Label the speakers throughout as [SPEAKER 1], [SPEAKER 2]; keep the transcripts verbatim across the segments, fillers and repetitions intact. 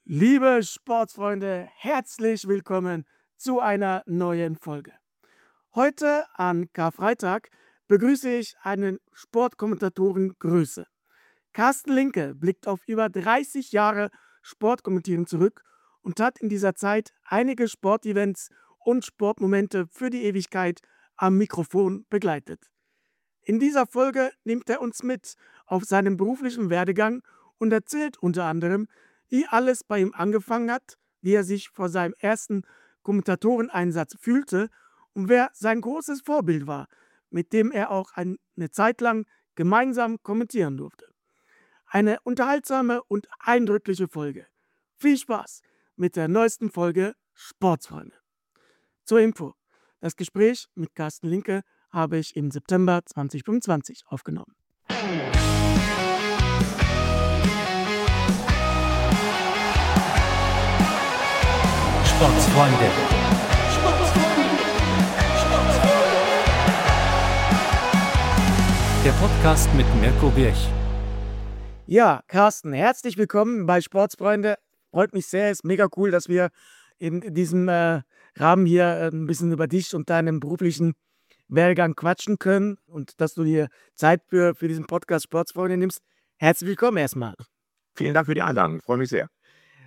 [SPEAKER 1] Liebe Sportsfreunde, herzlich willkommen zu einer neuen Folge. Heute an Karfreitag begrüße ich einen Sportkommentatoren-Grüße. Carsten Linke blickt auf über dreißig Jahre Sportkommentieren zurück und hat in dieser Zeit einige Sportevents und Sportmomente für die Ewigkeit am Mikrofon begleitet. In dieser Folge nimmt er uns mit auf seinen beruflichen Werdegang und erzählt unter anderem, wie alles bei ihm angefangen hat, wie er sich vor seinem ersten Kommentatoreneinsatz fühlte und wer sein großes Vorbild war, mit dem er auch eine Zeit lang gemeinsam kommentieren durfte. Eine unterhaltsame und eindrückliche Folge. Viel Spaß mit der neuesten Folge Sportsfreunde. Zur Info: Das Gespräch mit Carsten Linke habe ich im September zwanzig fünfundzwanzig aufgenommen.
[SPEAKER 2] Sportsfreunde. Der Podcast mit Mirko Birch.
[SPEAKER 1] Ja, Carsten, herzlich willkommen bei Sportsfreunde. Freut mich sehr, ist mega cool, dass wir in diesem äh, Rahmen hier äh, ein bisschen über dich und deinen beruflichen Werdegang quatschen können und dass du dir Zeit für, für diesen Podcast Sportsfreunde nimmst. Herzlich willkommen erstmal.
[SPEAKER 3] Vielen Dank für die Einladung, freue mich sehr.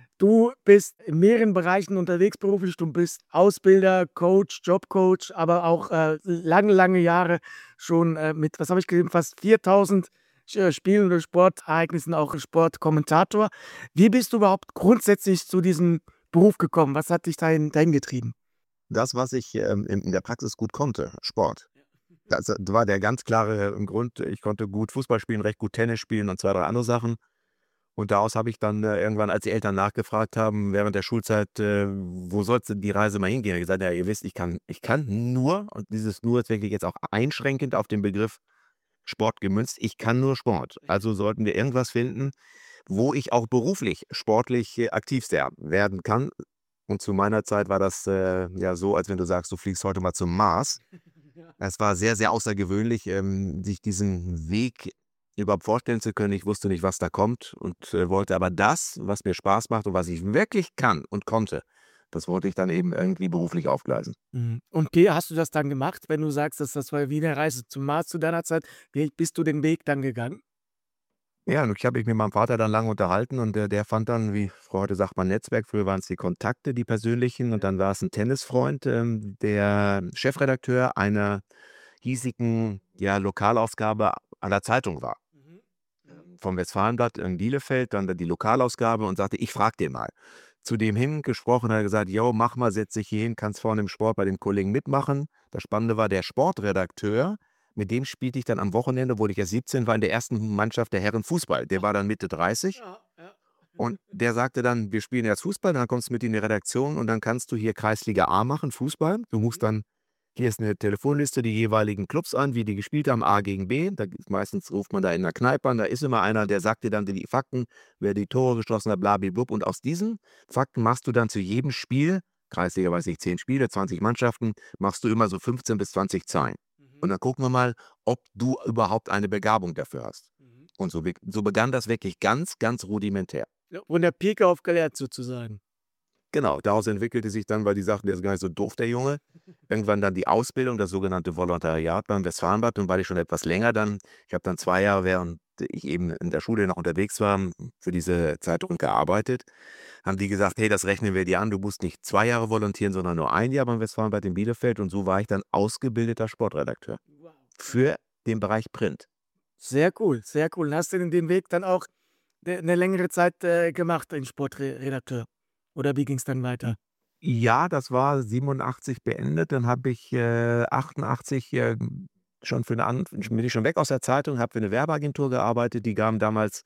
[SPEAKER 1] Du bist in mehreren Bereichen unterwegs beruflich. Du bist Ausbilder, Coach, Jobcoach, aber auch äh, lange, lange Jahre schon äh, mit, was habe ich gesehen, fast viertausend äh, Spielen oder Sportereignissen auch Sportkommentator. Wie bist du überhaupt grundsätzlich zu diesem Beruf gekommen? Was hat dich dahin, dahin getrieben?
[SPEAKER 3] Das, was ich ähm, in, in der Praxis gut konnte, Sport. Das war der ganz klare Grund. Ich konnte gut Fußball spielen, recht gut Tennis spielen und zwei, drei andere Sachen. Und daraus habe ich dann äh, irgendwann, als die Eltern nachgefragt haben, während der Schulzeit, äh, wo soll die Reise mal hingehen? Ich habe gesagt, ja, ihr wisst, ich kann, ich kann nur, und dieses nur ist wirklich jetzt auch einschränkend auf den Begriff Sport gemünzt, ich kann nur Sport. Also sollten wir irgendwas finden, wo ich auch beruflich, sportlich äh, aktiv sehr werden kann. Und zu meiner Zeit war das äh, ja so, als wenn du sagst, du fliegst heute mal zum Mars. Es war sehr, sehr außergewöhnlich, ähm, sich diesen Weg überhaupt vorstellen zu können. Ich wusste nicht, was da kommt und äh, wollte aber das, was mir Spaß macht und was ich wirklich kann und konnte, das wollte ich dann eben irgendwie beruflich aufgleisen.
[SPEAKER 1] Mhm. Und wie hast du das dann gemacht, wenn du sagst, dass das war wie eine Reise zum Mars zu deiner Zeit? Wie bist du den Weg dann gegangen?
[SPEAKER 3] Ja, und ich habe mich mit meinem Vater dann lange unterhalten und der, der fand dann, wie heute sagt man Netzwerk, früher waren es die Kontakte, die persönlichen und dann war es ein Tennisfreund, ähm, der Chefredakteur einer hiesigen ja, Lokalausgabe einer Zeitung war.
[SPEAKER 1] Mhm.
[SPEAKER 3] Vom Westfalenblatt in Bielefeld, dann die Lokalausgabe und sagte, ich frage den mal. Zu dem hingesprochen, hat er gesagt, jo, mach mal, setz dich hier hin, kannst vorne im Sport bei den Kollegen mitmachen. Das Spannende war, der Sportredakteur, mit dem spielte ich dann am Wochenende, wo ich ja siebzehn war, in der ersten Mannschaft der Herren Fußball. Der war dann Mitte dreißig
[SPEAKER 1] Ja, ja.
[SPEAKER 3] und der sagte dann, wir spielen jetzt Fußball, dann kommst du mit in die Redaktion und dann kannst du hier Kreisliga A machen, Fußball. Du musst dann, hier ist eine Telefonliste, die jeweiligen Clubs an, wie die gespielt haben, A gegen B. Da, meistens ruft man da in der Kneipe an, da ist immer einer, der sagt dir dann die Fakten, wer die Tore geschossen hat, blablabla. Und aus diesen Fakten machst du dann zu jedem Spiel, Kreisliga weiß ich, zehn Spiele, zwanzig Mannschaften, machst du immer so fünfzehn bis zwanzig Zahlen. Und dann gucken wir mal, ob du überhaupt eine Begabung dafür hast.
[SPEAKER 1] Mhm.
[SPEAKER 3] Und so, be- so begann das wirklich ganz, ganz rudimentär.
[SPEAKER 1] Ja, von der Pike auf gelernt sozusagen.
[SPEAKER 3] Genau, daraus entwickelte sich dann, weil die sagten, der ist gar nicht so doof, der Junge, irgendwann dann die Ausbildung, das sogenannte Volontariat beim Westfalenblatt. Und weil ich schon etwas länger dann, ich habe dann zwei Jahre, während ich eben in der Schule noch unterwegs war, für diese Zeitung gearbeitet, haben die gesagt, hey, das rechnen wir dir an, du musst nicht zwei Jahre volontieren, sondern nur ein Jahr beim Westfalenblatt in Bielefeld. Und so war ich dann ausgebildeter Sportredakteur
[SPEAKER 1] Wow.
[SPEAKER 3] für den Bereich Print.
[SPEAKER 1] Sehr cool, sehr cool. Und hast du denn den Weg dann auch ne- eine längere Zeit äh, gemacht, als Sportredakteur? Oder wie ging es dann weiter?
[SPEAKER 3] Ja, das war siebenundachtzig beendet. Dann habe ich äh, achtundachtzig äh, schon für eine an bin ich schon weg aus der Zeitung, habe für eine Werbeagentur gearbeitet. Die gaben damals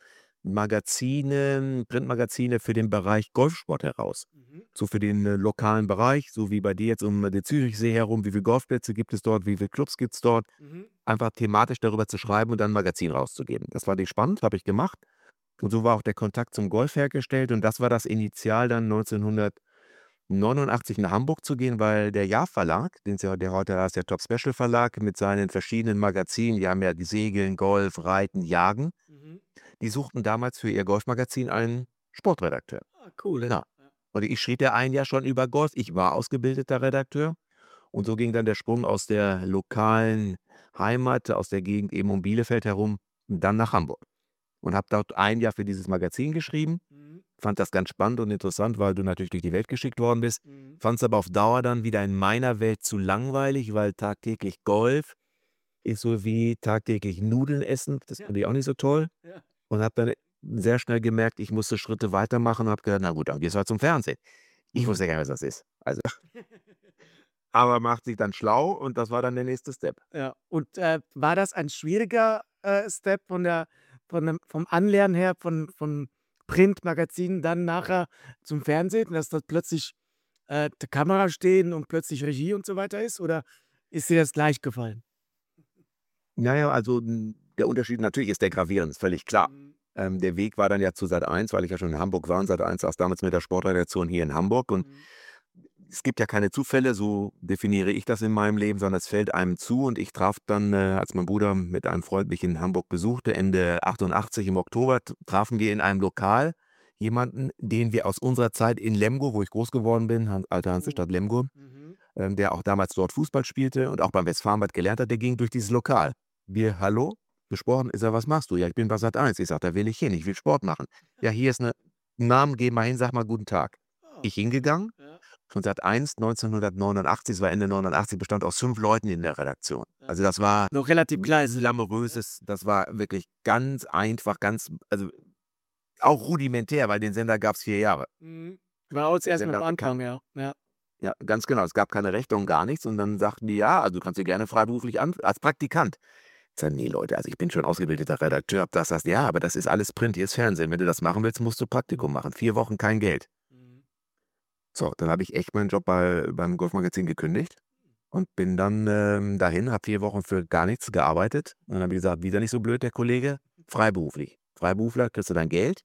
[SPEAKER 3] Magazine, Printmagazine für den Bereich Golfsport heraus.
[SPEAKER 1] Mhm.
[SPEAKER 3] So für den äh, lokalen Bereich, so wie bei dir jetzt um den Zürichsee herum. Wie viele Golfplätze gibt es dort? Wie viele Clubs gibt es dort?
[SPEAKER 1] Mhm.
[SPEAKER 3] Einfach thematisch darüber zu schreiben und dann ein Magazin rauszugeben. Das war nicht spannend, habe ich gemacht. Und so war auch der Kontakt zum Golf hergestellt. Und das war das Initial dann neunzehnhundertneunundachtzig nach Hamburg zu gehen, weil der Jahr-Verlag, den ja, der heute heißt der Top Special Verlag, mit seinen verschiedenen Magazinen, die haben ja die Segeln, Golf, Reiten, Jagen,
[SPEAKER 1] Mhm.
[SPEAKER 3] die suchten damals für ihr Golfmagazin einen Sportredakteur.
[SPEAKER 1] Ah, cool.
[SPEAKER 3] Ja. Und ich schrieb ja ein Jahr schon über Golf. Ich war ausgebildeter Redakteur. Und so ging dann der Sprung aus der lokalen Heimat, aus der Gegend eben um Bielefeld herum, dann nach Hamburg. Und habe dort ein Jahr für dieses Magazin geschrieben.
[SPEAKER 1] Mhm.
[SPEAKER 3] Fand das ganz spannend und interessant, weil du natürlich durch die Welt geschickt worden bist.
[SPEAKER 1] Mhm.
[SPEAKER 3] Fand es aber auf Dauer dann wieder in meiner Welt zu langweilig, weil tagtäglich Golf ist so wie tagtäglich Nudeln essen. Das
[SPEAKER 1] Ja.
[SPEAKER 3] fand ich auch nicht so toll.
[SPEAKER 1] Ja.
[SPEAKER 3] Und habe dann sehr schnell gemerkt, ich musste Schritte weitermachen und habe gedacht, na gut, dann gehst du halt zum Fernsehen. Ich
[SPEAKER 1] Mhm.
[SPEAKER 3] wusste gar nicht, was das ist. Also, aber macht sich dann schlau und das war dann der nächste Step.
[SPEAKER 1] Ja. Und äh, war das ein schwieriger äh, Step von der, von dem, vom Anlernen her von, von Printmagazinen dann nachher zum Fernsehen, dass dort plötzlich äh, die Kamera stehen und plötzlich Regie und so weiter ist? Oder ist dir das gleich gefallen?
[SPEAKER 3] Naja, also m, der Unterschied natürlich ist der gravierend, ist völlig klar.
[SPEAKER 1] Mhm.
[SPEAKER 3] Ähm, der Weg war dann ja zu Sat eins, weil ich ja schon in Hamburg war und Sat eins saß damals mit der Sportredaktion hier in Hamburg. Und
[SPEAKER 1] Mhm.
[SPEAKER 3] es gibt ja keine Zufälle, so definiere ich das in meinem Leben, sondern es fällt einem zu. Und ich traf dann, äh, als mein Bruder mit einem Freund mich in Hamburg besuchte, Ende achtundachtzig im Oktober, t- trafen wir in einem Lokal jemanden, den wir aus unserer Zeit in Lemgo, wo ich groß geworden bin, Han- alte Hansestadt Lemgo,
[SPEAKER 1] Mhm.
[SPEAKER 3] ähm, der auch damals dort Fußball spielte und auch beim Westfalenbad gelernt hat, der ging durch dieses Lokal. Wir, hallo, gesprochen, ist er, was machst du? Ja, ich bin bei Sat eins. Ich sag, da will ich hin, ich will Sport machen. Ja, hier ist eine Namen, geh mal hin, sag mal guten Tag.
[SPEAKER 1] Oh.
[SPEAKER 3] Ich hingegangen,
[SPEAKER 1] Ja.
[SPEAKER 3] von Sat eins neunzehnhundertneunundachtzig, es war Ende neunundachtzig, bestand aus fünf Leuten in der Redaktion.
[SPEAKER 1] Ja.
[SPEAKER 3] Also das war
[SPEAKER 1] Noch relativ klein.
[SPEAKER 3] glamouröses, das war wirklich ganz einfach, ganz, also auch rudimentär, weil den Sender gab es vier Jahre.
[SPEAKER 1] Mhm. War auch erst
[SPEAKER 3] Sender
[SPEAKER 1] am
[SPEAKER 3] bekam-
[SPEAKER 1] Anfang, ja. Ja.
[SPEAKER 3] Ja, ganz genau. Es gab keine Rechnung, gar nichts. Und dann sagten die, ja, also du kannst dir gerne freiberuflich an, als Praktikant. Ich sage, nee, Leute, also ich bin schon ausgebildeter Redakteur. Hab das, das, ja, aber das ist alles Print, hier ist Fernsehen. Wenn du das machen willst, musst du Praktikum machen. Vier Wochen kein Geld.
[SPEAKER 1] Mhm.
[SPEAKER 3] So, dann habe ich echt meinen Job bei, beim Golfmagazin gekündigt und bin dann ähm, dahin, habe vier Wochen für gar nichts gearbeitet. Und dann habe ich gesagt, wieder nicht so blöd, der Kollege, freiberuflich. Freiberufler, kriegst du dein Geld.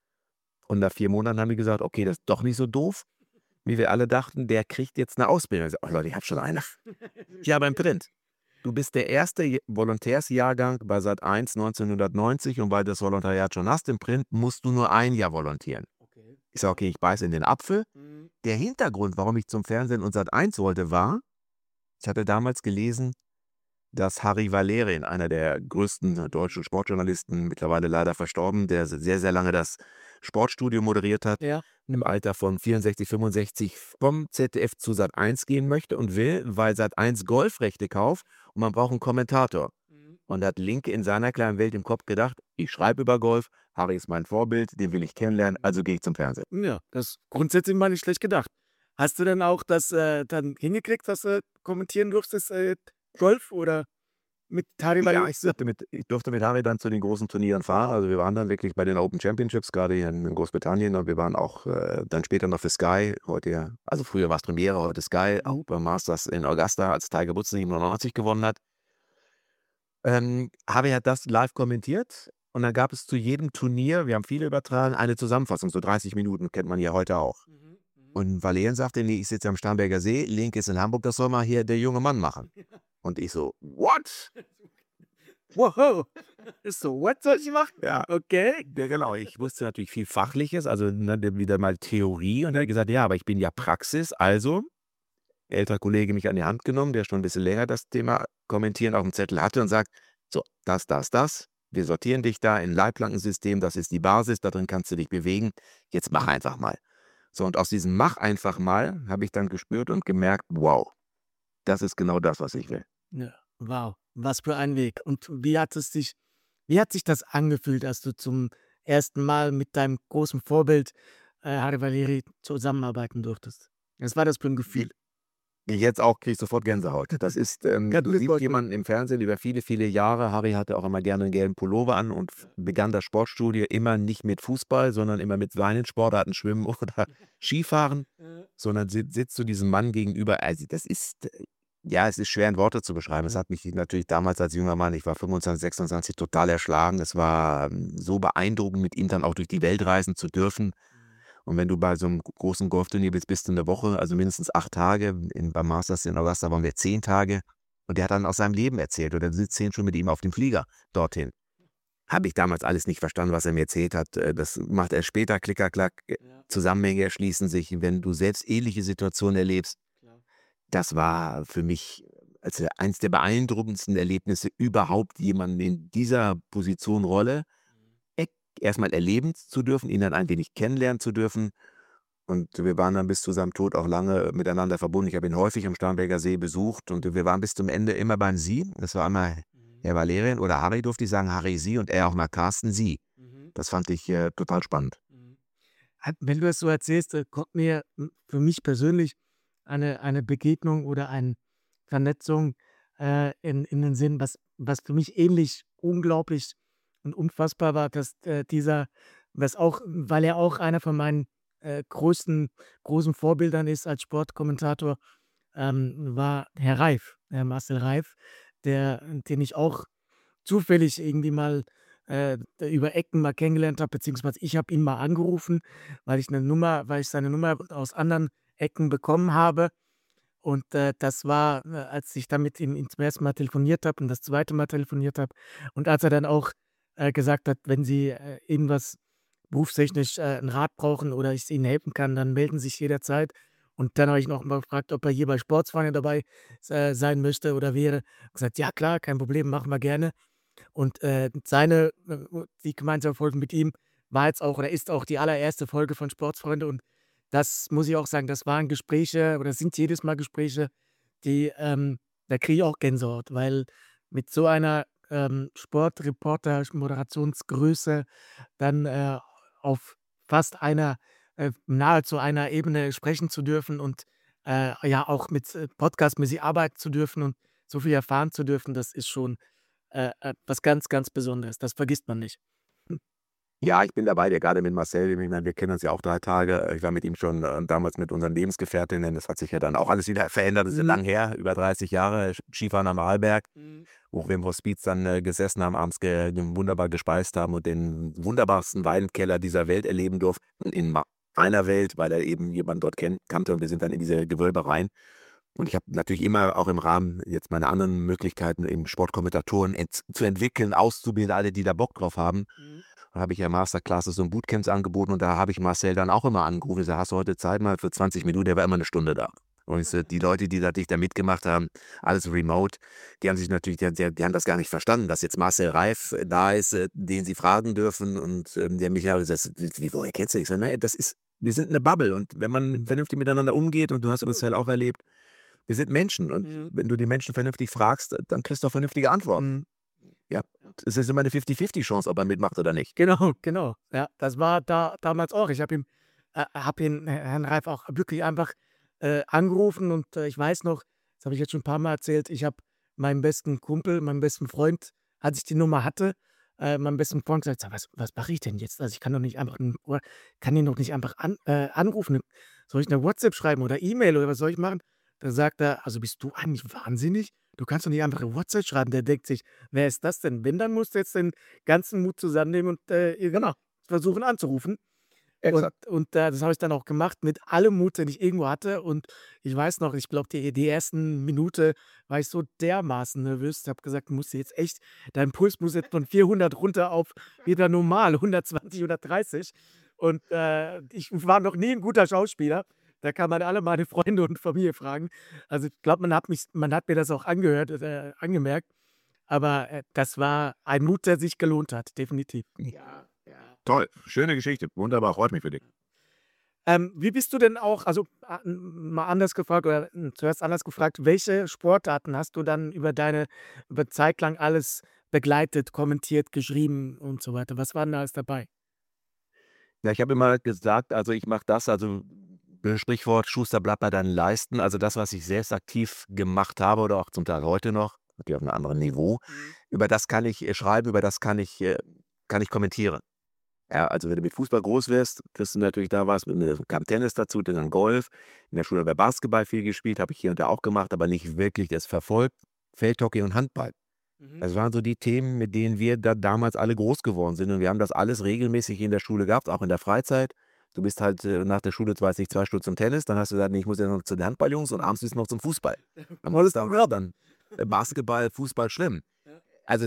[SPEAKER 3] Und nach vier Monaten haben die gesagt, okay, das ist doch nicht so doof, wie wir alle dachten, der kriegt jetzt eine Ausbildung. Ich sag, oh Leute, ich habe schon eine. Ja, beim Print. Du bist der erste Je- Volontärsjahrgang bei Sat eins neunzehnhundertneunzig und weil du das Volontariat schon hast im Print, musst du nur ein Jahr volontieren.
[SPEAKER 1] Okay.
[SPEAKER 3] Ich sage, okay, ich beiße in den Apfel.
[SPEAKER 1] Mhm.
[SPEAKER 3] Der Hintergrund, warum ich zum Fernsehen und Sat eins wollte, war, ich hatte damals gelesen, dass Harry Valerian, einer der größten deutschen Sportjournalisten, mittlerweile leider verstorben, der sehr, sehr lange das Sportstudio moderiert hat,
[SPEAKER 1] Ja.
[SPEAKER 3] im Alter von vierundsechzig, fünfundsechzig vom Z D F zu Sat eins gehen möchte und will, weil Sat eins Golfrechte kauft und man braucht einen Kommentator.
[SPEAKER 1] Mhm.
[SPEAKER 3] Und hat Linke in seiner kleinen Welt im Kopf gedacht, ich schreibe über Golf, Harry ist mein Vorbild, den will ich kennenlernen, also gehe ich zum Fernsehen.
[SPEAKER 1] Ja, das ist grundsätzlich mal nicht schlecht gedacht. Hast du dann auch das äh, dann hingekriegt, dass du kommentieren durftest, äh, Golf oder mit Harry
[SPEAKER 3] Ja,
[SPEAKER 1] Valerian?
[SPEAKER 3] ich durfte, mit, ich durfte mit Harry dann zu den großen Turnieren fahren. Also wir waren dann wirklich bei den Open Championships, gerade hier in Großbritannien. Und wir waren auch äh, dann später noch für Sky, heute ja, also früher war es Premiere, heute Sky, auch beim Masters in Augusta, als Tiger Woods siebenundneunzig gewonnen hat. Ähm, Harry hat das live kommentiert und dann gab es zu jedem Turnier, wir haben viele übertragen, eine Zusammenfassung, so dreißig Minuten, kennt man ja heute auch.
[SPEAKER 1] Mhm. Mhm.
[SPEAKER 3] Und Valerian sagte, nee, ich sitze am Starnberger See, Link ist in Hamburg, das soll mal hier der junge Mann machen. Und ich so, what?
[SPEAKER 1] Wow. Ist so, what soll ich machen?
[SPEAKER 3] Ja,
[SPEAKER 1] Okay.
[SPEAKER 3] ja, genau. Ich wusste natürlich viel Fachliches, also ne, wieder mal Theorie. Und er hat gesagt, ja, aber ich bin ja Praxis. Also, älterer Kollege mich an die Hand genommen, der schon ein bisschen länger das Thema Kommentieren auf dem Zettel hatte und sagt, so, das, das, das. Wir sortieren dich da in ein Leitplankensystem, das ist die Basis, da drin kannst du dich bewegen. Jetzt mach einfach mal. So, und aus diesem Mach einfach mal habe ich dann gespürt und gemerkt, wow, das ist genau das, was ich will.
[SPEAKER 1] Ja, wow, was für ein Weg. Und wie hat es dich, wie hat sich das angefühlt, als du zum ersten Mal mit deinem großen Vorbild äh, Harry Valeri zusammenarbeiten durftest? Was war das für ein Gefühl?
[SPEAKER 3] Jetzt auch kriege ich sofort Gänsehaut. Das ist, ähm,
[SPEAKER 1] Ja,
[SPEAKER 3] du
[SPEAKER 1] das
[SPEAKER 3] siehst
[SPEAKER 1] wollte ich-
[SPEAKER 3] jemanden im Fernsehen über viele, viele Jahre. Harry hatte auch immer gerne einen gelben Pullover an und f- begann das Sportstudio immer nicht mit Fußball, sondern immer mit seinen Sportarten, Schwimmen oder Skifahren,
[SPEAKER 1] Äh,
[SPEAKER 3] sondern si- sitzt du diesem Mann gegenüber. Also das ist, äh, ja, es ist schwer in Worte zu beschreiben. Es
[SPEAKER 1] Ja.
[SPEAKER 3] hat mich natürlich damals als junger Mann, ich war fünfundzwanzig, sechsundzwanzig, total erschlagen. Es war ähm, so beeindruckend, mit ihm dann auch durch die Welt reisen zu dürfen. Und wenn du bei so einem großen Golfturnier bist, bist du eine Woche, also mindestens acht Tage. In, beim Masters in Augusta waren wir zehn Tage. Und der hat dann aus seinem Leben erzählt. Und dann sitzt zehn schon mit ihm auf dem Flieger dorthin. habe ich damals alles nicht verstanden, was er mir erzählt hat. Äh, Das macht er später, klicker, klack, äh,
[SPEAKER 1] Ja,
[SPEAKER 3] Zusammenhänge erschließen sich, wenn du selbst ähnliche Situationen erlebst.
[SPEAKER 1] klar.
[SPEAKER 3] Das war für mich also eins der beeindruckendsten Erlebnisse überhaupt, jemanden in dieser Position Rolle
[SPEAKER 1] Mhm.
[SPEAKER 3] e erst erleben zu dürfen, ihn dann ein wenig kennenlernen zu dürfen. Und wir waren dann bis zu seinem Tod auch lange miteinander verbunden. Ich habe ihn häufig am Starnberger See besucht und wir waren bis zum Ende immer beim Sie. Das war einmal
[SPEAKER 1] Mhm.
[SPEAKER 3] Herr Valerian oder Harry durfte ich sagen, Harry Sie und er auch mal Carsten Sie.
[SPEAKER 1] Mhm.
[SPEAKER 3] Das fand ich, äh, total spannend.
[SPEAKER 1] Mhm. Hat wenn du das so erzählst, äh, kommt mir, hm, für mich persönlich eine eine Begegnung oder eine Vernetzung, äh, in in den Sinn, was was für mich ähnlich unglaublich und unfassbar war, dass, äh, dieser was auch weil er auch einer von meinen, äh, größten großen Vorbildern ist als Sportkommentator, ähm, war Herr Reif, Herr Marcel Reif, der den ich auch zufällig irgendwie mal, äh, über Ecken mal kennengelernt habe, beziehungsweise ich habe ihn mal angerufen, weil ich 'ne Nummer weil ich seine Nummer aus anderen Ecken bekommen habe. Und, äh, das war, äh, als ich dann mit ihm ihm zum ersten Mal telefoniert habe und das zweite Mal telefoniert habe und als er dann auch, äh, gesagt hat: „Wenn Sie, äh, irgendwas berufstechnisch, äh, 'n Rat brauchen oder ich Ihnen helfen kann, dann melden Sie sich jederzeit.“ Und dann habe ich noch mal gefragt, ob er hier bei Sportsfreunde dabei s sein möchte oder wäre. Gesagt: „Ja klar, kein Problem, machen wir gerne.“ Und, äh, seine äh, die gemeinsame Folge mit ihm war jetzt auch oder ist auch die allererste Folge von Sportsfreunde und das muss ich auch sagen, das waren Gespräche oder sind jedes Mal Gespräche, die, ähm da kriege ich auch Gänsehaut, weil mit so einer, ähm, Sportreporter Moderationsgröße dann, äh, auf fast einer äh, nahezu einer Ebene sprechen zu dürfen und, äh, ja auch mit, äh, podcastmäßig arbeiten zu dürfen und so viel erfahren zu dürfen, das ist schon äh, äh, was ganz, ganz Besonderes. Das vergisst man nicht. Hm.
[SPEAKER 3] Ja, ich bin dabei, der gerade mit Marcel, ich meine, wir kennen uns ja auch drei Tage. Ich war mit ihm schon, äh, damals mit unseren Lebensgefährtinnen. Das hat sich ja dann auch alles wieder verändert. Das ist ja
[SPEAKER 1] Mhm.
[SPEAKER 3] lang her, über dreißig Jahre Skifahren am Arlberg,
[SPEAKER 1] Mhm.
[SPEAKER 3] wo wir im Hospiz dann, äh, gesessen haben, abends ge wunderbar gespeist haben und den wunderbarsten Weinkeller dieser Welt erleben durften, in ma meiner Welt, weil er eben jemanden dort kennt kannte und wir sind dann in diese Gewölbe rein. Und ich habe natürlich immer auch im Rahmen jetzt meiner anderen Möglichkeiten, eben Sportkommentatoren ent zu entwickeln, auszubilden, alle, die da Bock drauf haben.
[SPEAKER 1] Mhm.
[SPEAKER 3] Da habe ich ja Masterclasses und Bootcamps angeboten und da habe ich Marcel dann auch immer angerufen. Ich sage: „Hast du heute Zeit mal für zwanzig Minuten?“ Der war immer eine Stunde da. Und ich so, die Leute, die natürlich da mitgemacht haben, alles remote, die haben sich natürlich die die die haben das gar nicht verstanden, dass jetzt Marcel Reif äh, da ist, äh, den sie fragen dürfen und, ähm, der mich ja gesagt: „Wie, woher kennst du dich?“ Ich sage: „Ne, das ist wir sind eine Bubble und wenn man vernünftig miteinander umgeht“ und du hast Marcel auch erlebt, wir sind Menschen und
[SPEAKER 1] Mhm.
[SPEAKER 3] wenn du die Menschen vernünftig fragst, dann kriegst du auch vernünftige Antworten.
[SPEAKER 1] Mhm.
[SPEAKER 3] Ja, es ist immer eine fifty fifty Chance, ob er mitmacht oder nicht.
[SPEAKER 1] Genau, genau. Ja, das war da damals auch. Ich habe ihn äh, habe ihn, Herr Herrn Reif auch wirklich einfach, äh, angerufen und, äh, ich weiß noch, das habe ich jetzt schon 'n paar Mal erzählt, ich habe meinem besten Kumpel, meinem besten Freund, als ich die Nummer hatte, äh, meinem besten Freund gesagt: „Sag, was was mache ich denn jetzt? Also, ich kann doch nicht einfach 'n oder kann ihn doch nicht einfach an äh, anrufen. Soll ich 'ne WhatsApp schreiben oder E-Mail oder was soll ich machen?“ Da sagt er: „Also, bist du eigentlich wahnsinnig? Du kannst doch nicht einfach 'ne WhatsApp schreiben.“ Der denkt sich: „Wer ist das denn? Wenn, dann musst du jetzt den ganzen Mut zusammennehmen und, äh, genau, versuchen anzurufen. Und
[SPEAKER 3] Exakt.
[SPEAKER 1] und, äh, das habe ich dann auch gemacht mit allem Mut, den ich irgendwo hatte. Und ich weiß noch, ich glaube, die die ersten Minute war ich so dermaßen nervös. Ich habe gesagt: „Du musst jetzt echt dein Puls muss jetzt von vierhundert runter auf wieder normal, hundertzwanzig, hundertdreißig.“ Und, äh, ich war noch nie 'n guter Schauspieler. Da kann man alle meine Freunde und Familie fragen. Also, ich glaube, man hat mich man hat mir das auch angehört äh, angemerkt. Aber, äh, das war ein Mut, der sich gelohnt hat, definitiv. Ja, ja.
[SPEAKER 3] Toll, schöne Geschichte. Wunderbar, freut mich für dich.
[SPEAKER 1] Ähm, wie bist du denn auch also, a n mal anders gefragt oder, hm, zuerst anders gefragt, welche Sportarten hast du dann über deine über Zeit lang alles begleitet, kommentiert, geschrieben und so weiter? Was war denn da alles dabei?
[SPEAKER 3] Ja, ich habe immer gesagt, also ich mache das, also äh, Sprichwort, Schuster bleibt bei deinen Leisten. Also das, was ich selbst aktiv gemacht habe oder auch zum Teil heute noch, natürlich auf einem anderen Niveau,
[SPEAKER 1] Mhm.
[SPEAKER 3] über das kann ich äh, schreiben, über das kann ich, äh, kann ich kommentieren. Ja, also wenn du mit Fußball groß wirst, kriegst du natürlich da was, äh, kam Tennis dazu, dann Golf. In der Schule habe ich Basketball viel gespielt, habe ich hier und da auch gemacht, aber nicht wirklich das verfolgt. Feldhockey und Handball.
[SPEAKER 1] Mhm.
[SPEAKER 3] Das waren so die Themen, mit denen wir da damals alle groß geworden sind und wir haben das alles regelmäßig in der Schule gehabt, auch in der Freizeit. Du bist halt, äh, nach der Schule, weiß nicht, zwei Stunden zum Tennis, dann hast du gesagt: „Ne, ich muss ja noch zu den Handballjungs“ und abends bist du noch zum Fußball. Dann wolltest du auch ja, dann, äh, Basketball, Fußball, schwimmen.
[SPEAKER 1] Ja.
[SPEAKER 3] Also, es war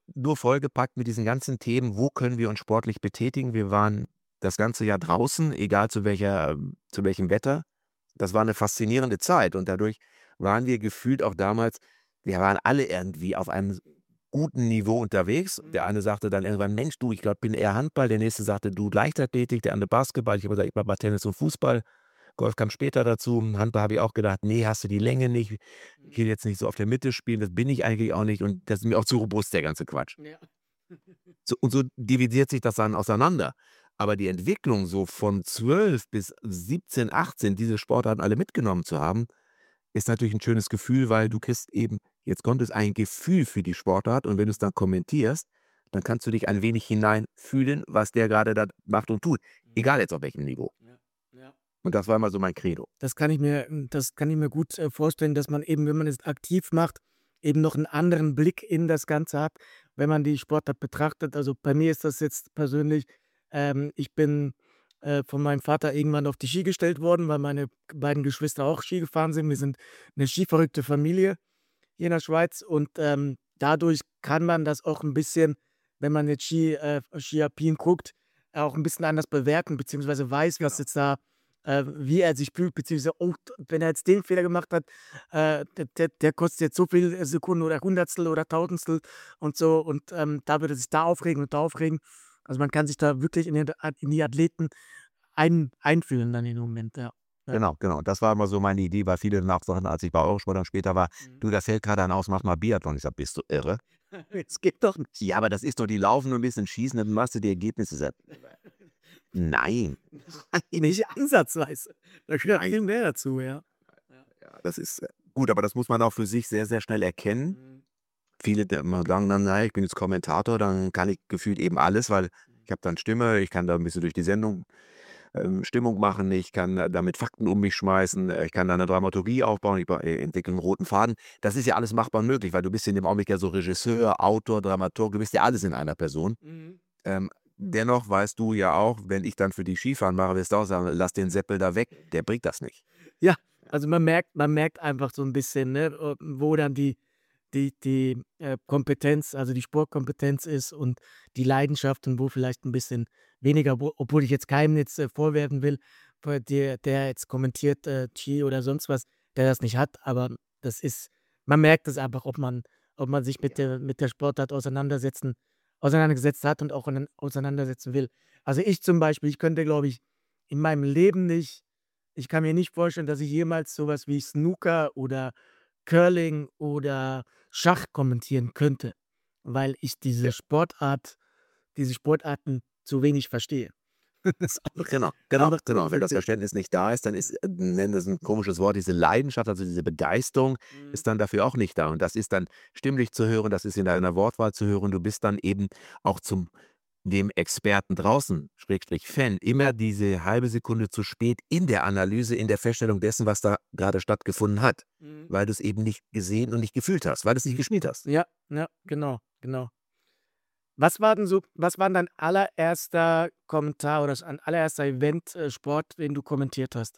[SPEAKER 3] nur vollgepackt mit diesen ganzen Themen, wo können wir uns sportlich betätigen. Wir waren das ganze Jahr draußen, egal zu welcher, zu welchem Wetter. Das war eine faszinierende Zeit und dadurch waren wir gefühlt auch damals, wir waren alle irgendwie auf einem guten Niveau unterwegs. Der eine sagte dann irgendwann, Mensch, du, ich glaube, bin eher Handball. Der nächste sagte, du, Leichtathletik, der andere Basketball. Ich habe gesagt, ich war bei Tennis und Fußball. Golf kam später dazu. Handball habe ich auch gedacht, nee, hast du die Länge nicht. Ich will jetzt nicht so auf der Mitte spielen, das bin ich eigentlich auch nicht. Und das ist mir auch zu robust, der ganze Quatsch.
[SPEAKER 1] Ja.
[SPEAKER 3] So, und so dividiert sich das dann auseinander. Aber die Entwicklung so von zwölf bis siebzehn, achtzehn, diese Sportarten alle mitgenommen zu haben, ist natürlich ein schönes Gefühl, weil du kriegst eben, jetzt kommt es, ein Gefühl für die Sportart und wenn du es dann kommentierst, dann kannst du dich ein wenig hineinfühlen, was der gerade da macht und tut. Egal jetzt auf welchem Niveau.
[SPEAKER 1] Ja, ja.
[SPEAKER 3] Und das war immer so mein Credo.
[SPEAKER 1] Das kann ich mir, das kann ich mir gut äh, vorstellen, dass man eben, wenn man es aktiv macht, eben noch einen anderen Blick in das Ganze hat, wenn man die Sportart betrachtet. Also bei mir ist das jetzt persönlich, ähm, ich bin äh, von meinem Vater irgendwann auf die Ski gestellt worden, weil meine beiden Geschwister auch Ski gefahren sind. Wir sind eine skiverrückte Familie hier in der Schweiz und ähm, dadurch kann man das auch ein bisschen, wenn man jetzt Ski, äh, Ski Alpin guckt, auch ein bisschen anders bewerten, beziehungsweise weiß, was jetzt da, äh, wie er sich fühlt, beziehungsweise, oh, wenn er jetzt den Fehler gemacht hat, äh, der, der, der kostet jetzt so viel Sekunden oder Hundertstel oder Tausendstel und so und ähm, da würde er sich da aufregen und da aufregen. Also man kann sich da wirklich in, den, in die Athleten ein, einfühlen dann in dem Moment, ja. Ja.
[SPEAKER 3] Genau, genau. Das war immer so meine Idee, weil viele danach sagten, als ich bei Eurosport dann später war,
[SPEAKER 1] Mhm.
[SPEAKER 3] du, da fällt gerade einer aus, mach mal Biathlon. Ich sag, bist du irre?
[SPEAKER 1] Es geht doch nicht.
[SPEAKER 3] Ja, aber das ist doch, die laufen nur ein bisschen schießen, dann machst du die Ergebnisse. Sag, nein.
[SPEAKER 1] Nicht ansatzweise. Da gehört viel mehr dazu, ja.
[SPEAKER 3] Ja, das ist äh, gut, aber das muss man auch für sich sehr, sehr schnell erkennen.
[SPEAKER 1] Mhm.
[SPEAKER 3] Viele der immer sagen dann, naja, ich bin jetzt Kommentator, dann kann ich gefühlt eben alles, weil ich habe dann Stimme, ich kann da ein bisschen durch die Sendung ähm, Stimmung machen, ich kann äh, da mit Fakten um mich schmeißen, äh, ich kann da eine Dramaturgie aufbauen, ich ba- äh, entwickle einen roten Faden. Das ist ja alles machbar und möglich, weil du bist in dem Augenblick ja so Regisseur, Autor, Dramaturg, du bist ja alles in einer Person.
[SPEAKER 1] Mhm.
[SPEAKER 3] Ähm, dennoch weißt du ja auch, wenn ich dann für die Skifahren mache, wirst du auch sagen, lass den Seppel da weg, der bringt das nicht.
[SPEAKER 1] Ja, also man merkt, man merkt einfach so ein bisschen, ne, äh, wo dann die, die, die äh, Kompetenz, also die Sportkompetenz ist und die Leidenschaft und wo vielleicht ein bisschen weniger, wo, obwohl ich jetzt keinem jetzt äh, vorwerfen will, weil der, der jetzt kommentiert, äh, Ski oder sonst was, der das nicht hat, aber das ist, man merkt es einfach, ob man, ob man sich mit der, mit der Sportart auseinandersetzen, auseinandergesetzt hat und auch ausein- auseinandersetzen will. Also ich zum Beispiel, ich könnte, glaube ich, in meinem Leben nicht, ich kann mir nicht vorstellen, dass ich jemals sowas wie Snooker oder Curling oder Schach kommentieren könnte, weil ich diese
[SPEAKER 3] Ja.
[SPEAKER 1] Sportart diese Sportarten zu wenig verstehe. Das ist einfach
[SPEAKER 3] Genau, genau,
[SPEAKER 1] einfach
[SPEAKER 3] genau. Wenn das
[SPEAKER 1] witzig.
[SPEAKER 3] Verständnis nicht da ist, dann ist, äh, nennen das ein komisches Wort, diese Leidenschaft, also diese Begeisterung
[SPEAKER 1] Mhm.
[SPEAKER 3] ist dann dafür auch nicht da. Und das ist dann stimmlich zu hören, das ist in deiner Wortwahl zu hören. Du bist dann eben auch zum dem Experten draußen, Schrägstrich Fan, immer diese halbe Sekunde zu spät in der Analyse, in der Feststellung dessen, was da gerade stattgefunden hat,
[SPEAKER 1] Mhm.
[SPEAKER 3] weil du es eben nicht gesehen und nicht gefühlt hast, weil du es nicht gespielt hast.
[SPEAKER 1] Ja, ja, genau, genau. Was war denn so was war 'n dein allererster Kommentar oder dein allererster Event, äh, Sport, den du kommentiert hast?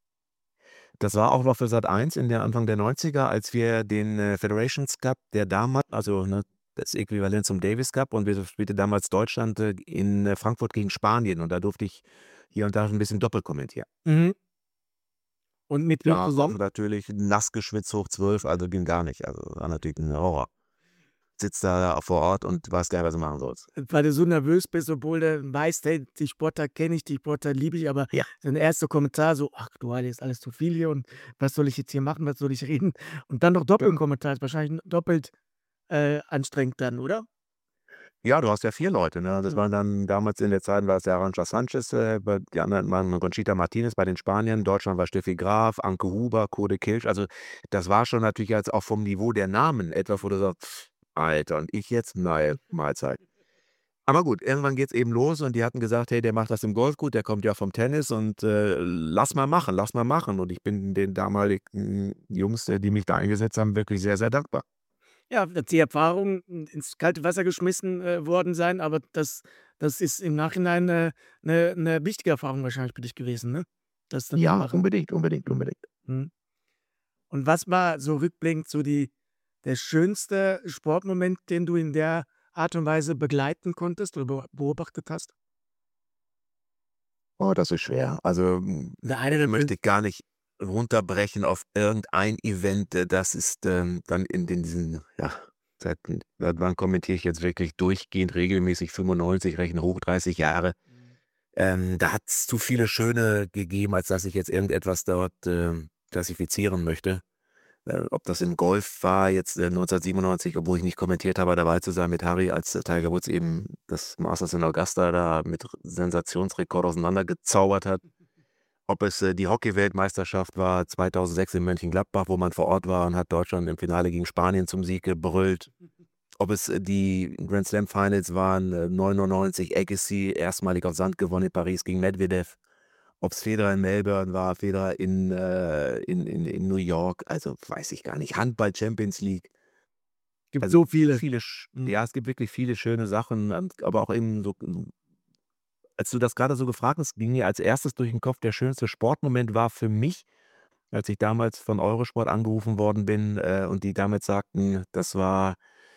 [SPEAKER 3] Das war auch noch für Sat eins in der Anfang der neunziger, als wir den, äh, Federations Cup, der damals also, ne, das Äquivalent zum Davis Cup und wir spielte damals Deutschland, äh, in, äh, Frankfurt gegen Spanien und da durfte ich hier und da ein bisschen doppelt kommentieren.
[SPEAKER 1] Mhm. Und mit wem
[SPEAKER 3] Ja,
[SPEAKER 1] zusammen?
[SPEAKER 3] natürlich nass geschwitzt hoch zwölf, also ging gar nicht. Also, war natürlich 'n Horror. Sitzt da vor Ort und weißt gar nicht, was du machen sollst.
[SPEAKER 1] Weil du so nervös bist, obwohl du weißt: „Hey, die Sportart kenne ich, die Sportart liebe ich“, aber
[SPEAKER 3] Ja.
[SPEAKER 1] dein erster Kommentar so: „Ach du Heilige, ist alles zu viel hier und was soll ich jetzt hier machen, was soll ich reden?“ Und dann noch doppelten Kommentar ist wahrscheinlich doppelt, äh, anstrengend dann, oder?
[SPEAKER 3] Ja, du hast ja vier Leute, ne? Das
[SPEAKER 1] Mhm.
[SPEAKER 3] waren dann damals in der Zeit war es ja Arantxa Sanchez, äh, bei die anderen waren Conchita Martinez bei den Spaniern, Deutschland war Steffi Graf, Anke Huber, Kode Kilsch. Also, das war schon natürlich jetzt auch vom Niveau der Namen etwas, wo du sagst: „Pff, Alter, und ich jetzt? Nein, Mahlzeit.“ Aber gut, irgendwann geht's eben los und die hatten gesagt: „Hey, der macht das im Golf gut, der kommt ja vom Tennis und, äh, lass mal machen, lass mal machen.“ Und ich bin den damaligen Jungs, äh, die mich da eingesetzt haben, wirklich sehr, sehr dankbar.
[SPEAKER 1] Ja, die Erfahrung ins ins kalte Wasser geschmissen, äh, worden sein, aber das das ist im Nachhinein 'ne 'ne 'ne wichtige Erfahrung wahrscheinlich für dich gewesen, ne? Das dann zu
[SPEAKER 3] Ja,
[SPEAKER 1] machen.
[SPEAKER 3] unbedingt, unbedingt, unbedingt.
[SPEAKER 1] Mhm. Und was war so rückblickend so die der schönste Sportmoment, den du in der Art und Weise begleiten konntest oder beobachtet hast?
[SPEAKER 3] Oh, das ist schwer. Also, hm, eine möchte ich gar nicht runterbrechen auf irgendein Event. Äh, das ist, ähm, dann in den diesen, ja, seit seit wann kommentiere ich jetzt wirklich durchgehend regelmäßig fünfundneunzig, rechne hoch dreißig Jahre. Ähm, da hat es zu viele schöne gegeben, als dass ich jetzt irgendetwas dort, ähm, klassifizieren möchte. Äh, ob das im Golf war jetzt, äh, neunzehnhundertsiebenundneunzig, obwohl ich nicht kommentiert habe, dabei zu sein mit Harry, als, äh, Tiger Woods eben das Masters in Augusta da mit Sensationsrekord auseinandergezaubert hat. Ob es, äh, die Hockey-Weltmeisterschaft war zweitausendsechs in Mönchengladbach, wo man vor Ort war und hat Deutschland im Finale gegen Spanien zum Sieg gebrüllt. Ob es, äh, die Grand Slam Finals waren, äh, neunundneunzig, Agassi erstmalig auf Sand gewonnen in Paris gegen Medvedev. Ob es Federer in Melbourne war, Federer in, äh, in, in, in New York, also weiß ich gar nicht. Handball Champions League.
[SPEAKER 1] Gibt
[SPEAKER 3] Also
[SPEAKER 1] so viele.
[SPEAKER 3] viele, sch-
[SPEAKER 1] Mhm.
[SPEAKER 3] ja, es gibt wirklich viele schöne Sachen, und- aber auch eben so, als du das gerade so gefragt hast, ging mir als erstes durch den Kopf, der schönste Sportmoment war für mich, als ich damals von Eurosport angerufen worden bin, äh, und die damals sagten, das war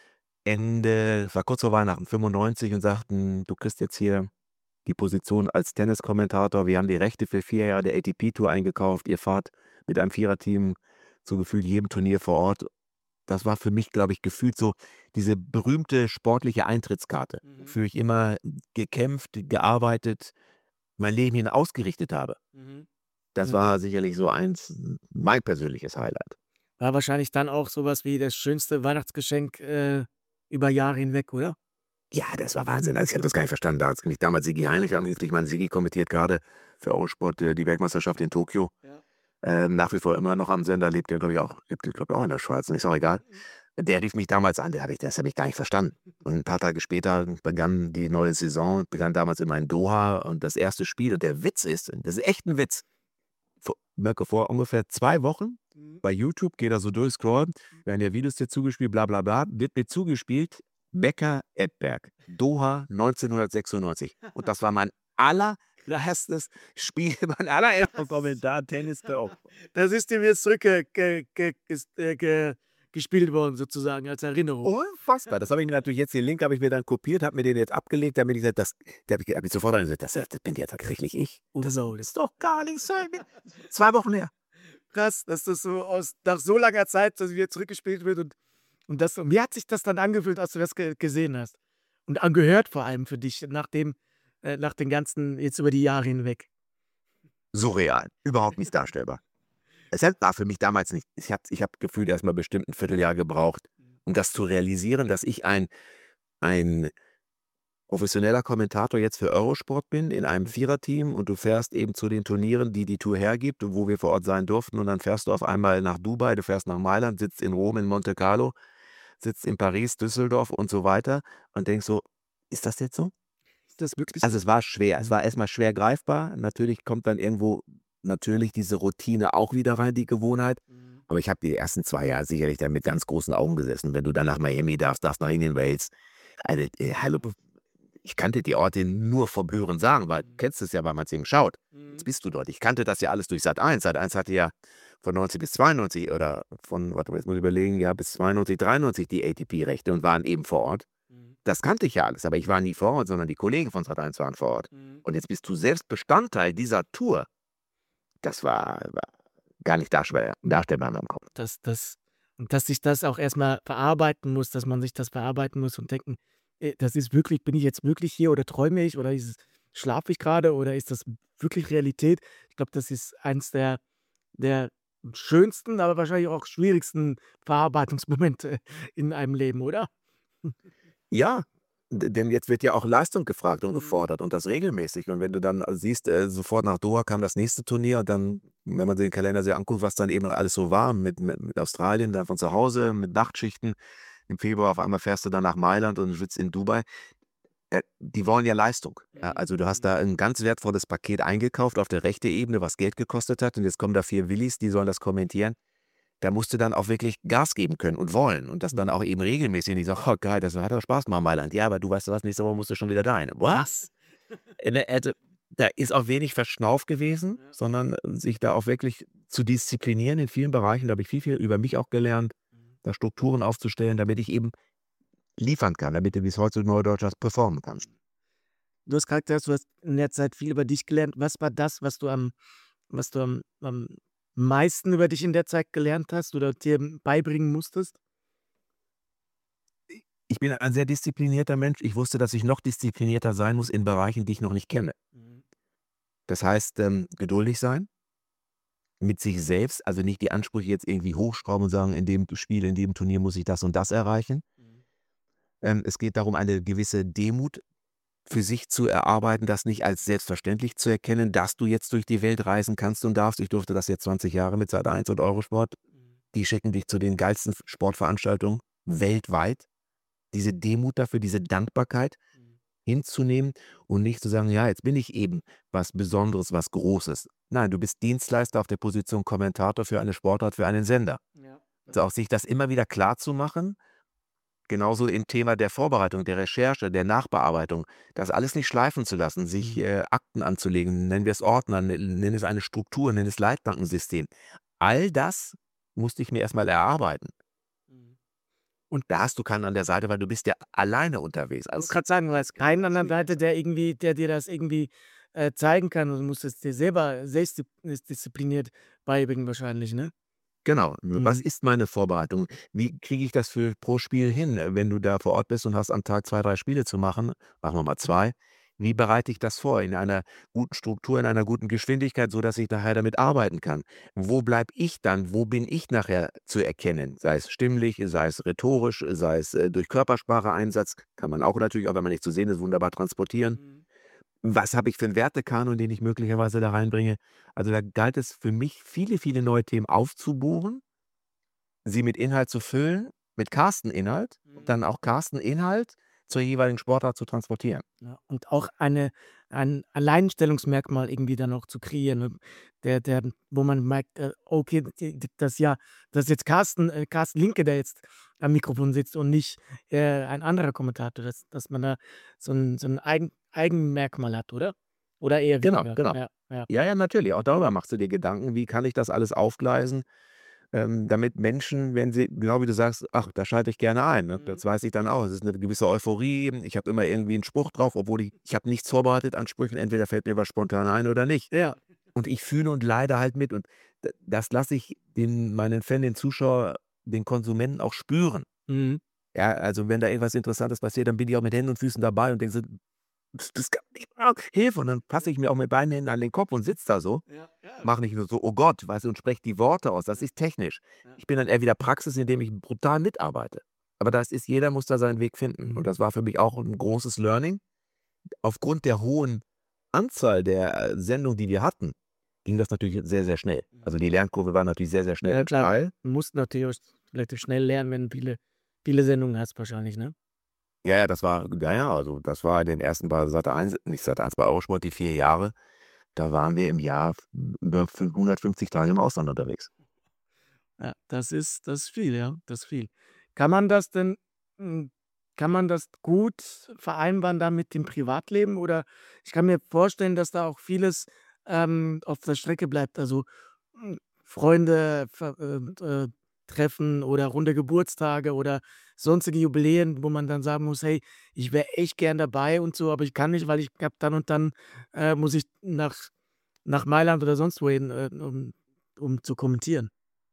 [SPEAKER 3] Ende, war kurz vor Weihnachten, fünfundneunzig, und sagten, du kriegst jetzt hier die Position als Tenniskommentator. Wir haben die Rechte für vier Jahre der A T P-Tour eingekauft. Ihr fahrt mit einem Viererteam zu gefühlt jedem Turnier vor Ort. Das war für mich, glaube ich, gefühlt so diese berühmte sportliche Eintrittskarte,
[SPEAKER 1] Mhm.
[SPEAKER 3] wofür ich immer gekämpft, gearbeitet, mein Leben hin ausgerichtet habe.
[SPEAKER 1] Mhm.
[SPEAKER 3] Das
[SPEAKER 1] Ja.
[SPEAKER 3] war sicherlich so eins, mein persönliches Highlight.
[SPEAKER 1] War wahrscheinlich dann auch sowas wie das schönste Weihnachtsgeschenk äh, über Jahre hinweg, oder?
[SPEAKER 3] Ja, das war Wahnsinn. Also, ich habe das gar nicht verstanden. Da hat mich damals Sigi Heinrich angerufen. Ich meine, Sigi kommentiert gerade für Eurosport äh, die Weltmeisterschaft in Tokio.
[SPEAKER 1] Ja.
[SPEAKER 3] Ähm, nach wie vor immer noch am Sender, lebt ja, glaube ich, auch, lebt, glaube ich, auch in der Schweiz, ist auch egal. Der rief mich damals an, der hab ich, das habe ich gar nicht verstanden. Und ein paar Tage später begann die neue Saison, begann damals immer in Doha und das erste Spiel. Und der Witz ist, das ist echt ein Witz, vor, Mirko, vor ungefähr zwei Wochen
[SPEAKER 1] Mhm.
[SPEAKER 3] bei YouTube, geht er so durch, scrollt, werden ja Videos dir zugespielt, bla bla bla, wird mir zugespielt, Becker Edberg, Doha neunzehnhundertsechsundneunzig. Und das war mein allererstes Spiel, mein allererster Kommentar, Tennis für Open.
[SPEAKER 1] Das ist ihm jetzt zurückgespielt ge, ge, ges- äh, ge, gespielt worden, sozusagen, als Erinnerung.
[SPEAKER 3] Unfassbar. Das habe ich mir natürlich jetzt, den Link habe ich mir dann kopiert, habe mir den jetzt abgelegt, damit ich gesagt, das, der habe ich, hab ich sofort gesagt, das, das bin ja tatsächlich ich.
[SPEAKER 1] Das,
[SPEAKER 3] Das ist doch gar nicht sein. Zwei Wochen her.
[SPEAKER 1] krass, dass das so aus, nach so langer Zeit dass wieder zurückgespielt wird. Und, und das, und wie hat sich das dann angefühlt, als du das ge gesehen hast? Und angehört vor allem für dich, nach, dem, äh, nach den ganzen, jetzt über die Jahre hinweg.
[SPEAKER 3] Surreal. Überhaupt nicht darstellbar. Es war für mich damals nicht. Ich habe ich hab gefühlt erst mal bestimmt ein Vierteljahr gebraucht, um das zu realisieren, dass ich ein, ein professioneller Kommentator jetzt für Eurosport bin, in einem Viererteam, und du fährst eben zu den Turnieren, die die Tour hergibt und wo wir vor Ort sein durften, und dann fährst du auf einmal nach Dubai, du fährst nach Mailand, sitzt in Rom, in Monte Carlo, sitzt in Paris, Düsseldorf und so weiter und denkst so, ist das jetzt so?
[SPEAKER 1] Ist das wirklich
[SPEAKER 3] Also es war schwer, es war erstmal schwer greifbar. Natürlich kommt dann irgendwo natürlich diese Routine auch wieder rein, die Gewohnheit.
[SPEAKER 1] Mhm.
[SPEAKER 3] Aber ich habe die ersten zwei Jahre sicherlich dann mit ganz großen Augen gesessen. Wenn du dann nach Miami darfst, darfst nach Indian Wales. Also, äh, hallo, ich kannte die Orte nur vom Hören sagen, weil du kennst es ja, weil man es eben schaut.
[SPEAKER 1] Mhm.
[SPEAKER 3] Jetzt bist du dort. Ich kannte das ja alles durch Sat eins. Sat eins hatte ja von neunzig bis zweiundneunzig oder von, warte mal, jetzt muss ich überlegen, ja, bis zweiundneunzig, dreiundneunzig die A T P-Rechte und waren eben vor Ort.
[SPEAKER 1] Mhm.
[SPEAKER 3] Das kannte ich ja alles, aber ich war nie vor Ort, sondern die Kollegen von Sat eins waren vor Ort.
[SPEAKER 1] Mhm.
[SPEAKER 3] Und jetzt bist du selbst Bestandteil dieser Tour. Das war, war gar nicht darstellbar, darstellbar in meinem Kopf.
[SPEAKER 1] Dass, dass, und dass sich das auch erstmal verarbeiten muss, dass man sich das verarbeiten muss und denken, äh, das ist wirklich, bin ich jetzt wirklich hier oder träume ich oder ist es, schlafe ich gerade oder ist das wirklich Realität? Ich glaube, das ist eins der, der schönsten, aber wahrscheinlich auch schwierigsten Verarbeitungsmomente in einem Leben, oder?
[SPEAKER 3] Ja, d- denn jetzt wird ja auch Leistung gefragt und
[SPEAKER 1] Mhm.
[SPEAKER 3] gefordert und das regelmäßig. Und wenn du dann siehst, äh, sofort nach Doha kam das nächste Turnier, und dann, wenn man den Kalender sich anguckt, was dann eben alles so war mit, mit, mit Australien, dann von zu Hause, mit Nachtschichten. Im Februar auf einmal fährst du dann nach Mailand und sitzt in Dubai. Äh, die wollen ja Leistung. Ja,
[SPEAKER 1] Mhm.
[SPEAKER 3] also du hast da ein ganz wertvolles Paket eingekauft auf der rechten Ebene, was Geld gekostet hat. Und jetzt kommen da vier Willis, die sollen das kommentieren. Da musst du dann auch wirklich Gas geben können und wollen. Und das dann auch eben regelmäßig. Und ich sage, oh geil, das hat doch Spaß gemacht, Mailand. Ja, aber du weißt was, nächste Woche musst du schon wieder dahin. Was? Äh, ne, Also, da ist auch wenig Verschnauf gewesen,
[SPEAKER 1] Ja.
[SPEAKER 3] sondern äh, sich da auch wirklich zu disziplinieren in vielen Bereichen. Da habe ich viel, viel über mich auch gelernt, da Strukturen aufzustellen, damit ich eben liefern kann, damit du, wie es heute Neudeutsch heißt, performen kannst.
[SPEAKER 1] Du hast gesagt, du hast in der Zeit viel über dich gelernt. Was war das, was du am, was du am, am meisten über dich in der Zeit gelernt hast oder dir beibringen musstest?
[SPEAKER 3] Ich bin ein sehr disziplinierter Mensch. Ich wusste, dass ich noch disziplinierter sein muss in Bereichen, die ich noch nicht kenne.
[SPEAKER 1] Mhm.
[SPEAKER 3] Das heißt, ähm, geduldig sein mit sich selbst, also nicht die Ansprüche jetzt irgendwie hochschrauben und sagen, in dem Spiel, in dem Turnier muss ich das und das erreichen.
[SPEAKER 1] Mhm.
[SPEAKER 3] Ähm, es geht darum, eine gewisse Demut für sich zu erarbeiten, das nicht als selbstverständlich zu erkennen, dass du jetzt durch die Welt reisen kannst und darfst. Ich durfte das jetzt zwanzig Jahre mit Sat eins und Eurosport.
[SPEAKER 1] Mhm.
[SPEAKER 3] Die schicken dich zu den geilsten Sportveranstaltungen weltweit. Diese Demut dafür, diese Dankbarkeit
[SPEAKER 1] Mhm.
[SPEAKER 3] hinzunehmen und nicht zu sagen, ja, jetzt bin ich eben was Besonderes, was Großes. Nein, du bist Dienstleister auf der Position Kommentator für eine Sportart, für einen Sender.
[SPEAKER 1] Ja.
[SPEAKER 3] Also auch sich das immer wieder klar zu machen, genauso im Thema der Vorbereitung, der Recherche, der Nachbearbeitung, das alles nicht schleifen zu lassen, sich
[SPEAKER 1] Mhm.
[SPEAKER 3] äh, Akten anzulegen, nennen wir es Ordner, nen- nennen es eine Struktur, nennen es Leitbankensystem. All das musste ich mir erstmal erarbeiten.
[SPEAKER 1] Mhm.
[SPEAKER 3] Und da hast du keinen an der Seite, weil du bist ja alleine unterwegs.
[SPEAKER 1] Ich wollte
[SPEAKER 3] Also,
[SPEAKER 1] gerade sagen, du hast keinen an der Seite, der irgendwie, der dir das irgendwie äh, zeigen kann. Du musst es dir selber selbst diszipliniert beibringen wahrscheinlich, ne?
[SPEAKER 3] genau. Was
[SPEAKER 1] Mhm.
[SPEAKER 3] ist meine Vorbereitung? Wie kriege ich das für pro Spiel hin, äh, wenn du da vor Ort bist und hast am Tag zwei, drei Spiele zu machen? Machen wir mal zwei. Wie bereite ich das vor? In einer guten Struktur, in einer guten Geschwindigkeit, sodass ich nachher damit arbeiten kann. Wo bleibe ich dann? Wo bin ich nachher zu erkennen? Sei es stimmlich, sei es rhetorisch, sei es äh, durch Körpersprache-Einsatz. Kann man auch natürlich, auch wenn man nicht zu sehen ist, wunderbar transportieren.
[SPEAKER 1] Mhm.
[SPEAKER 3] Was habe ich für 'n Wertekanon, den ich möglicherweise da reinbringe? Also, da galt es für mich, viele, viele neue Themen aufzubohren, sie mit Inhalt zu füllen, mit Carsten-Inhalt und
[SPEAKER 1] Mhm.
[SPEAKER 3] dann auch Carsten-Inhalt zur jeweiligen Sportart zu transportieren.
[SPEAKER 1] Ja, und auch eine ein Alleinstellungsmerkmal irgendwie dann auch zu kreieren, ne? Der der wo man merkt, äh, okay, d d das ja das ist jetzt Carsten äh, Carsten Linke, der jetzt am Mikrofon sitzt und nicht, äh, ein anderer Kommentator, dass dass man da so 'n so 'n Eigen Eigenmerkmal hat, oder? Oder eher
[SPEAKER 3] Genau,
[SPEAKER 1] weniger?
[SPEAKER 3] genau.
[SPEAKER 1] Ja, ja.
[SPEAKER 3] Ja, ja, natürlich. Auch darüber machst du dir Gedanken: Wie kann ich das alles aufgleisen, ähm, damit Menschen, wenn sie genau wie du sagst: „Ach, da schalte ich gerne ein“, ne?
[SPEAKER 1] Mhm.
[SPEAKER 3] Das weiß ich dann auch. Es ist 'ne gewisse Euphorie. Ich habe immer irgendwie 'n Spruch drauf, obwohl ich ich habe nichts vorbereitet an Sprüchen. Entweder fällt mir was spontan ein oder nicht.
[SPEAKER 1] Ja.
[SPEAKER 3] Und ich fühle und leide halt mit und d das lasse ich den meinen Fan, den Zuschauer, den Konsumenten auch spüren.
[SPEAKER 1] Mhm.
[SPEAKER 3] Ja, also wenn da irgendwas Interessantes passiert, dann bin ich auch mit Händen und Füßen dabei und denke so: „Das das kann nicht wahr Hilfe!“ Und dann fasse ich mir auch mit beiden Händen an den Kopf und sitze da so,
[SPEAKER 1] Ja, ja.
[SPEAKER 3] mache nicht nur so: „Oh Gott“, weißt du, und spreche die Worte aus. Das ist technisch.
[SPEAKER 1] Ja.
[SPEAKER 3] Ich bin dann eher wieder Praxis, indem ich brutal mitarbeite. Aber das ist jeder muss da seinen Weg finden. Und das war für mich auch 'n großes Learning. Aufgrund der hohen Anzahl der, äh, Sendungen, die wir hatten, ging das natürlich sehr, sehr schnell. Also, die Lernkurve war natürlich sehr, sehr schnell
[SPEAKER 1] Ja
[SPEAKER 3] und
[SPEAKER 1] klar,
[SPEAKER 3] steil.
[SPEAKER 1] du musst natürlich relativ schnell lernen, wenn du viele viele Sendungen hast wahrscheinlich, ne?
[SPEAKER 3] Ja, ja, das war ja, ja, also das war in den ersten bei Sat eins nicht Sat eins, bei Eurosport die vier Jahre. Da waren wir im Jahr f über fünfhundertfünfzig Tage im Ausland unterwegs.
[SPEAKER 1] Ja, das ist das ist viel, ja, das ist viel. Kann man das denn hm, kann man das gut vereinbaren dann mit dem Privatleben? Oder ich kann mir vorstellen, dass da auch vieles, ähm, auf der Strecke bleibt. Also, hm, Freunde ver ähm, äh, treffen oder runde Geburtstage oder sonstige Jubiläen, wo man dann sagen muss: „Hey, ich wäre echt gern dabei und so, aber ich kann nicht, weil ich habe dann und dann, äh, muss ich nach nach Mailand oder sonst wohin, äh, um um zu kommentieren.“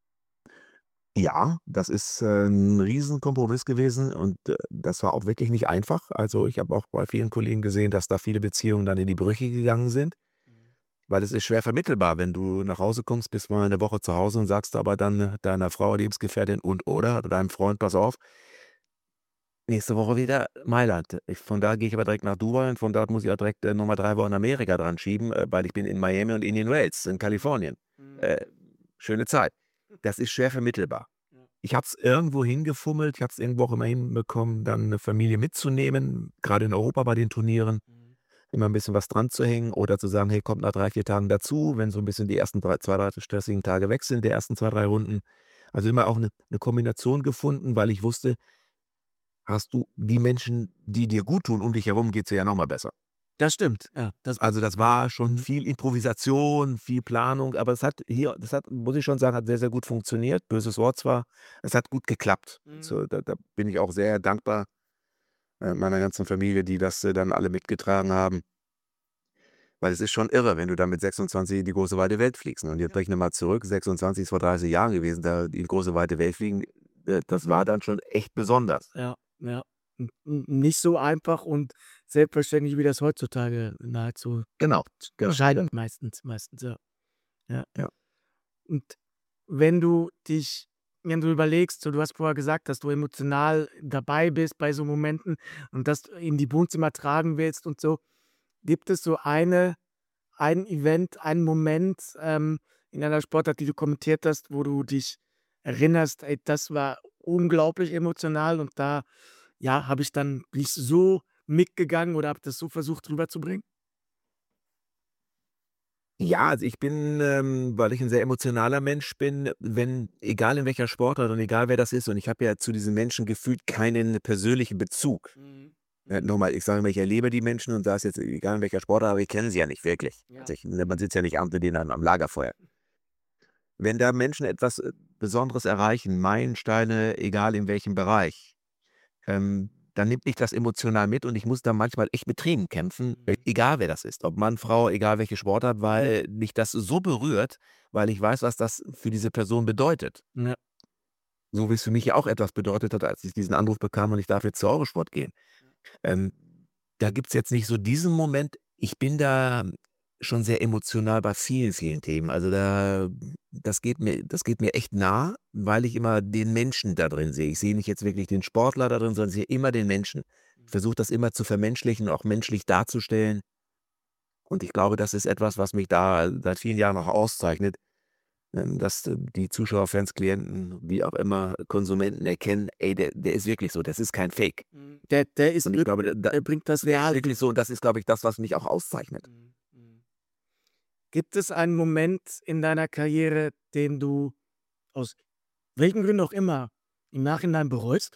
[SPEAKER 3] Ja, das ist, äh, 'n Riesenkompromiss gewesen und, äh, das war auch wirklich nicht einfach. Also, ich habe auch bei vielen Kollegen gesehen, dass da viele Beziehungen dann in die Brüche gegangen sind,
[SPEAKER 1] Mhm.
[SPEAKER 3] weil es ist schwer vermittelbar, wenn du nach Hause kommst, bist mal 'ne Woche zu Hause und sagst aber dann deiner Frau, Lebensgefährtin und oder deinem Freund: „Pass auf“ nächste Woche wieder Mailand. Ich von da gehe ich aber direkt nach Dubai und von dort muss ich auch direkt, äh, noch mal drei Wochen Amerika dran schieben, äh, weil ich bin in Miami und Indian Wells in Kalifornien.
[SPEAKER 1] Mhm.
[SPEAKER 3] Äh, schöne Zeit. Das ist schwer vermittelbar.
[SPEAKER 1] Ja.
[SPEAKER 3] Ich habe es irgendwo hingefummelt, ich habe es irgendwo auch immer hinbekommen, dann 'ne Familie mitzunehmen, grade in Europa bei den Turnieren,
[SPEAKER 1] Mhm.
[SPEAKER 3] immer 'n bisschen was dran zu hängen oder zu sagen: „Hey, kommt nach drei, vier Tagen dazu“, wenn so 'n bisschen die ersten drei zwei, drei stressigen Tage weg sind, die ersten zwei, drei Runden. Also, immer auch 'ne 'ne Kombination gefunden, weil ich wusste hast du die Menschen, die dir guttun, um dich herum, geht's dir ja noch mal besser.
[SPEAKER 1] Das stimmt, ja. Das
[SPEAKER 3] Also, das
[SPEAKER 1] ja.
[SPEAKER 3] war schon
[SPEAKER 1] Mhm.
[SPEAKER 3] viel Improvisation, viel Planung, aber es hat hier das hat, muss ich schon sagen, hat sehr, sehr gut funktioniert. Böses Wort zwar, es hat gut geklappt.
[SPEAKER 1] Mhm.
[SPEAKER 3] So, da da bin ich auch sehr dankbar äh, meiner ganzen Familie, die das äh, dann alle mitgetragen haben. Weil es ist schon irre, wenn du dann mit sechsundzwanzig in die große weite Welt fliegst. Ne? Und jetzt
[SPEAKER 1] Ja.
[SPEAKER 3] rechne mal zurück, sechsundzwanzig ist vor dreißig Jahren gewesen, da die große weite Welt fliegen, äh, das war dann schon echt besonders.
[SPEAKER 1] Ja, ja. N n nicht so einfach und selbstverständlich, wie das heutzutage nahezu
[SPEAKER 3] Genau, genau.
[SPEAKER 1] scheint meistens meistens, ja. Ja.
[SPEAKER 3] Ja.
[SPEAKER 1] Und wenn du dich wenn du überlegst, so du hast vorher gesagt, dass du emotional dabei bist bei so Momenten und das in die Wohnzimmer tragen willst und so. Gibt es so eine ein Event, einen Moment, ähm, in einer Sportart, die du kommentiert hast, wo du dich erinnerst: „Ey, das war unglaublich emotional und da, ja, habe ich dann bin ich so mitgegangen oder habe das so versucht rüberzubringen?“
[SPEAKER 3] Ja, also ich bin, ähm, weil ich ein sehr emotionaler Mensch bin, wenn egal in welcher Sportart und egal wer das ist und ich habe ja zu diesen Menschen gefühlt keinen persönlichen Bezug.
[SPEAKER 1] Mhm.
[SPEAKER 3] Äh,
[SPEAKER 1] Mhm.
[SPEAKER 3] noch mal, ich sage immer, ich erlebe die Menschen und da ist jetzt egal in welcher Sportart, aber ich kenne sie ja nicht wirklich.
[SPEAKER 1] Ja.
[SPEAKER 3] Also ich man sitzt ja nicht abends mit denen am am Lagerfeuer. Wenn da Menschen etwas, äh, Besonderes erreichen, Meilensteine, egal in welchem Bereich, ähm, dann nimmt mich das emotional mit und ich muss da manchmal echt mit Tränen kämpfen, e
[SPEAKER 1] Mhm.
[SPEAKER 3] egal wer das ist, ob Mann, Frau, egal welche Sportart, weil mich das so berührt, weil ich weiß, was das für diese Person bedeutet.
[SPEAKER 1] Ja.
[SPEAKER 3] So wie es für mich ja auch etwas bedeutet hat, als ich diesen Anruf bekam und ich darf jetzt zu Eurosport gehen. Ähm, Da gibt's jetzt nicht so diesen Moment. Ich bin da schon sehr emotional bei vielen, vielen Themen. Also, da das geht mir das geht mir echt nah, weil ich immer den Menschen da drin sehe. Ich sehe nicht jetzt wirklich den Sportler da drin, sondern sehe immer den Menschen. Ich versuche das immer zu vermenschlichen, auch menschlich darzustellen. Und ich glaube, das ist etwas, was mich da seit vielen Jahren auch auszeichnet, ähm, dass, äh, die Zuschauer, Fans, Klienten, wie auch immer, Konsumenten erkennen: „Ey, der der ist wirklich so, das ist kein Fake.“
[SPEAKER 1] Mhm. Der der ist
[SPEAKER 3] Und ich
[SPEAKER 1] wirk
[SPEAKER 3] glaube, da
[SPEAKER 1] der bringt das
[SPEAKER 3] der ist
[SPEAKER 1] real.
[SPEAKER 3] wirklich so und das ist, glaube ich, das, was mich auch auszeichnet.
[SPEAKER 1] Mhm. Mhm. Gibt es einen Moment in deiner Karriere, den du aus welchen Gründen auch immer im Nachhinein bereust?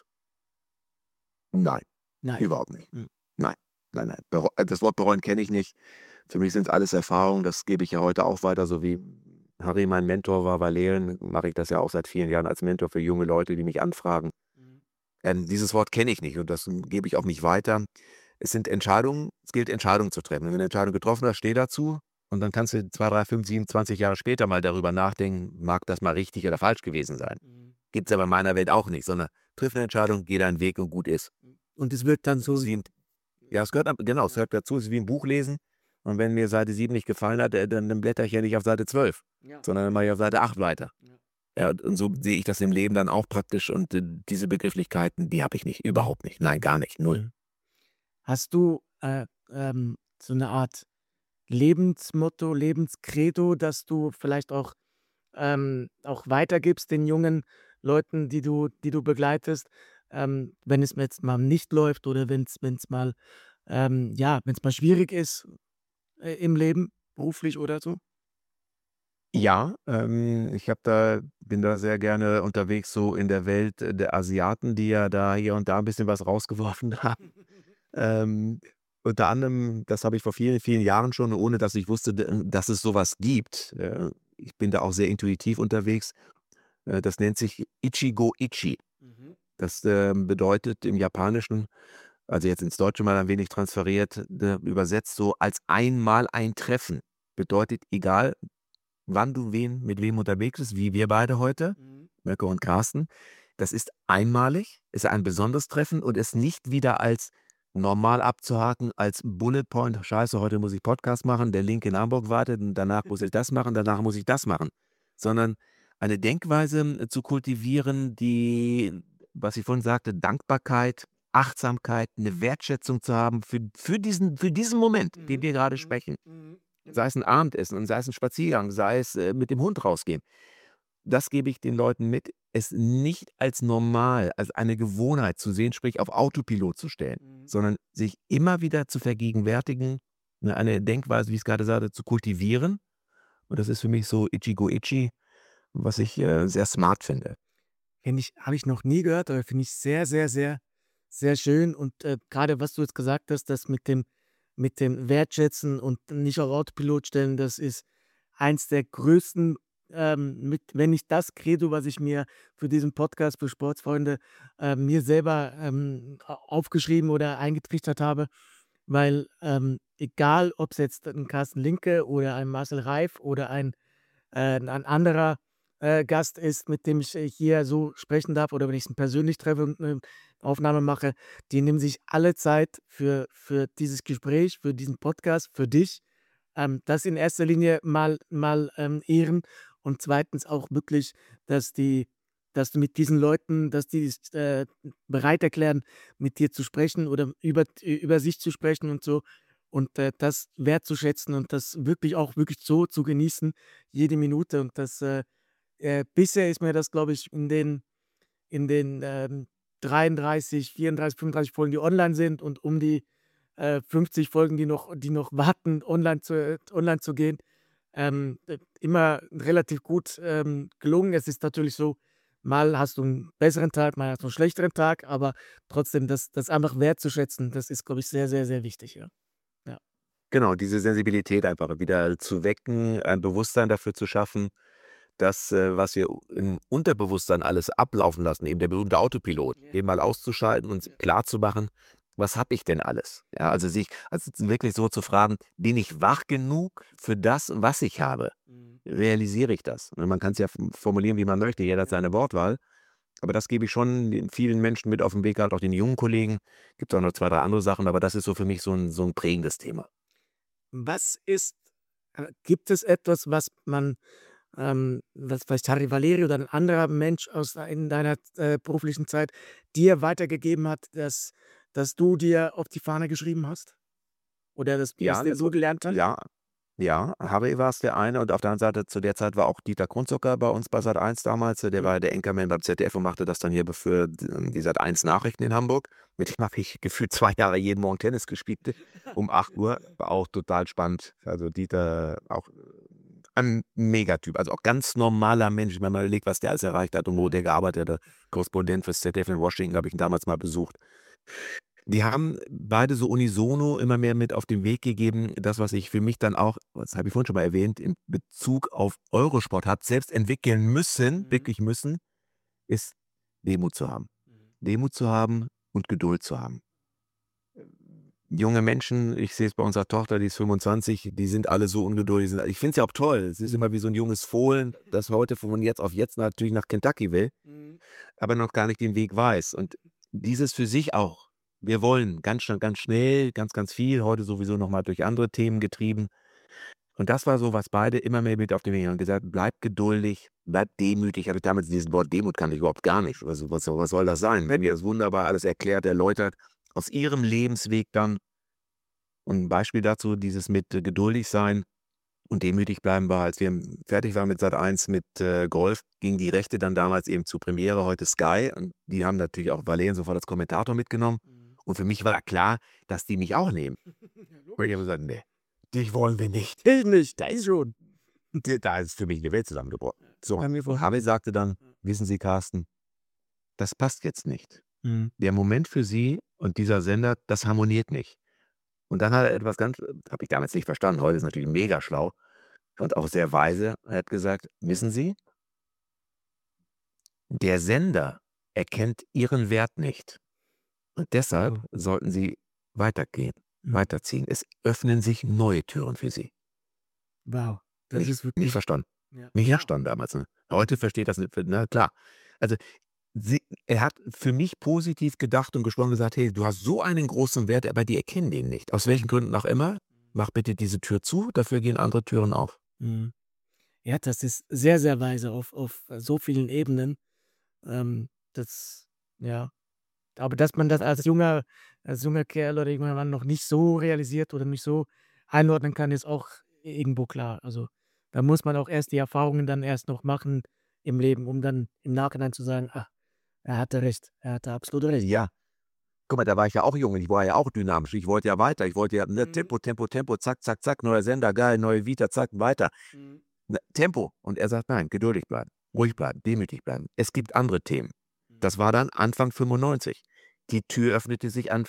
[SPEAKER 3] Nein,
[SPEAKER 1] Nein.
[SPEAKER 3] überhaupt nicht.
[SPEAKER 1] Mhm.
[SPEAKER 3] Nein, nein, nein. Bereu äh, das Wort bereuen kenne ich nicht. Für mich sind's alles Erfahrungen, das gebe ich ja heute auch weiter, so wie Harry mein Mentor war bei Lehren, mache ich das ja auch seit vielen Jahren als Mentor für junge Leute, die mich anfragen.
[SPEAKER 1] Mhm.
[SPEAKER 3] Ähm, dieses Wort kenne ich nicht und das hm, gebe ich auch nicht weiter. Es sind Entscheidungen, es gilt Entscheidungen zu treffen. Wenn du 'ne Entscheidung getroffen hast, steh dazu und dann kannst du zwei, drei, fünf, sieben, zwanzig Jahre später mal darüber nachdenken, mag das mal richtig oder falsch gewesen sein.
[SPEAKER 1] Mhm.
[SPEAKER 3] Gibt's aber in meiner Welt auch nicht, sondern triff 'ne Entscheidung, geh deinen Weg und gut ist.
[SPEAKER 1] Und es wird dann
[SPEAKER 3] Das
[SPEAKER 1] so
[SPEAKER 3] ist wie 'n Ja, es gehört ab genau, es
[SPEAKER 1] ja,
[SPEAKER 3] gehört dazu. Es ist wie 'n Buch lesen und wenn mir Seite sieben nicht gefallen hat, äh, dann dann blättere ich ja nicht auf Seite zwölf,
[SPEAKER 1] ja,
[SPEAKER 3] sondern dann mache ich auf Seite acht weiter.
[SPEAKER 1] ja.
[SPEAKER 3] Ja, und und so sehe ich das im Leben dann auch praktisch und, äh, diese Begrifflichkeiten, die habe ich nicht, überhaupt nicht. Nein, gar nicht, null.
[SPEAKER 1] Mhm. Hast du, äh, ähm, so eine Art Lebensmotto, Lebenskredo, das du vielleicht auch ähm, auch weitergibst den jungen Leuten, die du die du begleitest, ähm, wenn es jetzt mal nicht läuft oder wenn es mal ähm, ja, wenn es mal schwierig ist, äh, im Leben, beruflich oder so?
[SPEAKER 3] Ja, ähm, ich habe da bin da sehr gerne unterwegs so in der Welt, äh, der Asiaten, die ja da hier und da 'n bisschen was rausgeworfen haben. Ähm, Unter anderem, das habe ich vor vielen, vielen Jahren schon, ohne dass ich wusste, d dass es so was gibt. Äh, ich bin da auch sehr intuitiv unterwegs. Äh, das nennt sich Ichigo-Ichi.
[SPEAKER 1] Mhm.
[SPEAKER 3] Das, ähm, bedeutet im Japanischen, also jetzt ins Deutsche mal ein wenig transferiert, äh, übersetzt so als einmal ein Treffen. Bedeutet, egal wann du wen mit wem unterwegs bist, wie wir beide heute,
[SPEAKER 1] Mhm.
[SPEAKER 3] Mirko und Carsten, das ist einmalig, ist ein besonderes Treffen und ist nicht wieder als normal abzuhaken, als Bullet Point: „Scheiße, heute muss ich Podcast machen, der Link in Hamburg wartet und danach muss ich das machen, danach muss ich das machen.“ Sondern eine Denkweise, äh, zu kultivieren, die, was ich vorhin sagte, Dankbarkeit, Achtsamkeit, eine Wertschätzung zu haben für für diesen für diesen Moment, den
[SPEAKER 1] Mhm.
[SPEAKER 3] wir gerade
[SPEAKER 1] Mhm.
[SPEAKER 3] sprechen.
[SPEAKER 1] Mhm. Mhm.
[SPEAKER 3] Sei es 'n Abendessen und sei es 'n Spaziergang, sei es, äh, mit dem Hund rausgehen. Das gebe ich den Leuten mit, es nicht als normal, als eine Gewohnheit zu sehen, sprich auf Autopilot zu stellen,
[SPEAKER 1] Mhm.
[SPEAKER 3] sondern sich immer wieder zu vergegenwärtigen, ne, eine Denkweise, wie ich's grade sagte, zu kultivieren. Und das ist für mich so Ichigo-Ichi, was ich, äh, sehr smart finde.
[SPEAKER 1] Kenne ich habe ich noch nie gehört, aber finde ich sehr, sehr, sehr, sehr schön und, äh, grade was du jetzt gesagt hast, das mit dem mit dem Wertschätzen und nicht auf Autopilot stellen, das ist eins der größten ähm, mit, wenn nicht das Credo, was ich mir für diesen Podcast für Sportsfreunde äh, mir selber ähm, au- aufgeschrieben oder eingetrichtert habe, weil ähm, egal, ob es jetzt ein Carsten Linke oder ein Marcel Reif oder ein, äh, ein anderer äh, Gast ist, mit dem ich äh, hier so sprechen darf oder wenn ich ihn persönlich treffe und eine Aufnahme mache, die nehmen sich alle Zeit für, für dieses Gespräch, für diesen Podcast, für dich. Ähm, das in erster Linie mal, mal ähm, ehren und zweitens auch wirklich, dass die, dass du mit diesen Leuten, dass die sich, äh, bereit erklären, mit dir zu sprechen oder über, über sich zu sprechen und so. Und äh, das wertzuschätzen und das wirklich auch wirklich so zu genießen, jede Minute. Und das äh, äh, bisher ist mir das, glaube ich, in den, in den ähm, dreiunddreißig, vierunddreißig, fünfunddreißig Folgen, die online sind und um die äh, fünfzig Folgen, die noch, die noch warten, online zu, äh, online zu gehen, ähm, äh, immer relativ gut ähm, gelungen. Es ist natürlich so, mal hast du einen besseren Tag, mal hast du einen schlechteren Tag, aber trotzdem, das, das einfach wertzuschätzen, das ist, glaube ich, sehr, sehr, sehr wichtig. Ja. Ja.
[SPEAKER 3] Genau, diese Sensibilität einfach wieder zu wecken, ein Bewusstsein dafür zu schaffen, dass, äh, was wir im Unterbewusstsein alles ablaufen lassen, eben der berühmte Autopilot,
[SPEAKER 1] Ja.
[SPEAKER 3] den mal auszuschalten und sich klarzumachen, was habe ich denn alles? Ja, also sich also wirklich so zu fragen, bin ich wach genug für das, was ich habe?
[SPEAKER 1] Mhm.
[SPEAKER 3] Realisiere ich das? Und man kann es ja f formulieren, wie man möchte, jeder hat seine Wortwahl, aber das gebe ich schon den vielen Menschen mit auf den Weg, halt auch den jungen Kollegen. Gibt auch noch zwei, drei andere Sachen, aber das ist so für mich so ein so 'n prägendes Thema.
[SPEAKER 1] Was ist, äh, gibt es etwas, was man, ähm, was vielleicht Harry Valeri oder ein anderer Mensch aus de- in deiner äh, beruflichen Zeit dir weitergegeben hat, dass, dass du dir auf die Fahne geschrieben hast? Oder das, was
[SPEAKER 3] Ja,
[SPEAKER 1] du
[SPEAKER 3] also
[SPEAKER 1] gelernt hast?
[SPEAKER 3] ja, ja, Harry war es der eine und auf der anderen Seite zu der Zeit war auch Dieter Grundzocker bei uns bei Sat eins damals. Der
[SPEAKER 1] Mhm.
[SPEAKER 3] war der Anchorman beim Z D F und machte das dann hier für d die Sat eins Nachrichten in Hamburg. Mit dem habe ich gefühlt zwei Jahre jeden Morgen Tennis gespielt um acht Uhr. War auch total spannend. Also Dieter auch, äh, ein Megatyp, also auch ganz normaler Mensch, wenn man mal überlegt, was der alles erreicht hat und wo der gearbeitet hat. Korrespondent fürs Z D F in Washington, habe ich ihn damals mal besucht. Die haben beide so unisono immer mehr mit auf den Weg gegeben, das, was ich für mich dann auch, das habe ich vorhin schon mal erwähnt, in Bezug auf Eurosport habe selbst entwickeln müssen,
[SPEAKER 1] Mhm.
[SPEAKER 3] wirklich müssen, ist Demut zu haben.
[SPEAKER 1] Mhm.
[SPEAKER 3] Demut zu haben und Geduld zu haben. Junge Menschen, ich sehe es bei unserer Tochter, die ist fünfundzwanzig, die sind alle so ungeduldig. sind- Ich finde es ja auch toll. Es ist immer wie so ein junges Fohlen, das heute von jetzt auf jetzt natürlich nach Kentucky will,
[SPEAKER 1] Mhm.
[SPEAKER 3] aber noch gar nicht den Weg weiß. Und dieses für sich auch. Wir wollen ganz schnell, ganz schnell, ganz, ganz viel, heute sowieso noch mal durch andere Themen getrieben. Und das war so, was beide immer mehr mit auf den Weg haben gesagt: „Bleibt geduldig, bleibt demütig.“ Also, damals dieses Wort Demut kannte ich überhaupt gar nicht. Also, was was soll das sein? Wenn ihr das wunderbar alles erklärt, erläutert, aus ihrem Lebensweg dann. Und 'n Beispiel dazu, dieses mit, äh, geduldig sein und demütig bleiben war, als wir m fertig waren mit Sat eins mit, äh, Golf, ging die Rechte dann damals eben zu Premiere, heute Sky. Und die haben natürlich auch Valerian sofort als Kommentator mitgenommen.
[SPEAKER 1] Mhm.
[SPEAKER 3] Und für mich war klar, dass die mich auch nehmen.
[SPEAKER 1] Ja,
[SPEAKER 3] Und ich
[SPEAKER 1] logisch.
[SPEAKER 3] habe gesagt: „Ne, dich wollen wir nicht.“
[SPEAKER 1] Ich nicht, da ist schon.
[SPEAKER 3] D Da ist für mich 'ne Welt zusammengebrochen.
[SPEAKER 1] Ja, das
[SPEAKER 3] So,
[SPEAKER 1] kann ich mir
[SPEAKER 3] und
[SPEAKER 1] vorstellen.
[SPEAKER 3] Harvey sagte dann:
[SPEAKER 1] Ja.
[SPEAKER 3] „Wissen Sie, Carsten, das passt jetzt nicht.
[SPEAKER 1] Mhm.
[SPEAKER 3] Der Moment für Sie und dieser Sender, das harmoniert nicht.“ Und dann hat er etwas ganz äh, habe ich damals nicht verstanden, heute ist natürlich mega schlau und auch sehr weise. Er hat gesagt: „Wissen Sie, der Sender erkennt Ihren Wert nicht und deshalb
[SPEAKER 1] Oh.
[SPEAKER 3] sollten Sie weitergehen,
[SPEAKER 1] Mhm.
[SPEAKER 3] weiterziehen. Es öffnen sich neue Türen für Sie.“
[SPEAKER 1] Wow, das
[SPEAKER 3] Nicht
[SPEAKER 1] ist
[SPEAKER 3] nicht
[SPEAKER 1] wirklich,
[SPEAKER 3] verstanden.
[SPEAKER 1] ja,
[SPEAKER 3] Nicht
[SPEAKER 1] wow.
[SPEAKER 3] verstanden damals, ne? Heute versteht das, na klar. Also, sie er hat für mich positiv gedacht und gesprochen und gesagt: „Hey, du hast so einen großen Wert, aber die erkennen den nicht. Aus welchen Gründen auch immer. Mach bitte diese Tür zu, dafür gehen andere Türen auf.“
[SPEAKER 1] Mhm. Ja, das ist sehr, sehr weise auf auf äh, so vielen Ebenen. Ähm, das ja, aber dass man das als junger als junger Kerl oder junger Mann noch nicht so realisiert oder nicht so einordnen kann, ist auch irgendwo klar. Also, da muss man auch erst die Erfahrungen dann erst noch machen im Leben, um dann im Nachhinein zu sagen: „Ah, er hatte recht. Er hatte absolut recht.“
[SPEAKER 3] Ja, guck mal, da war ich ja auch jung und ich war ja auch dynamisch. Ich wollte ja weiter. Ich wollte ja, ne,
[SPEAKER 1] Mhm.
[SPEAKER 3] Tempo, Tempo, Tempo, zack, zack, zack, neuer Sender, geil, neue Vita, zack, weiter.
[SPEAKER 1] Mhm.
[SPEAKER 3] Ne, Tempo. Und er sagt: „Nein, geduldig bleiben, ruhig bleiben, demütig bleiben. Es gibt andere Themen.“
[SPEAKER 1] Mhm.
[SPEAKER 3] Das war dann Anfang fünfundneunzig. Die Tür öffnete sich Anfang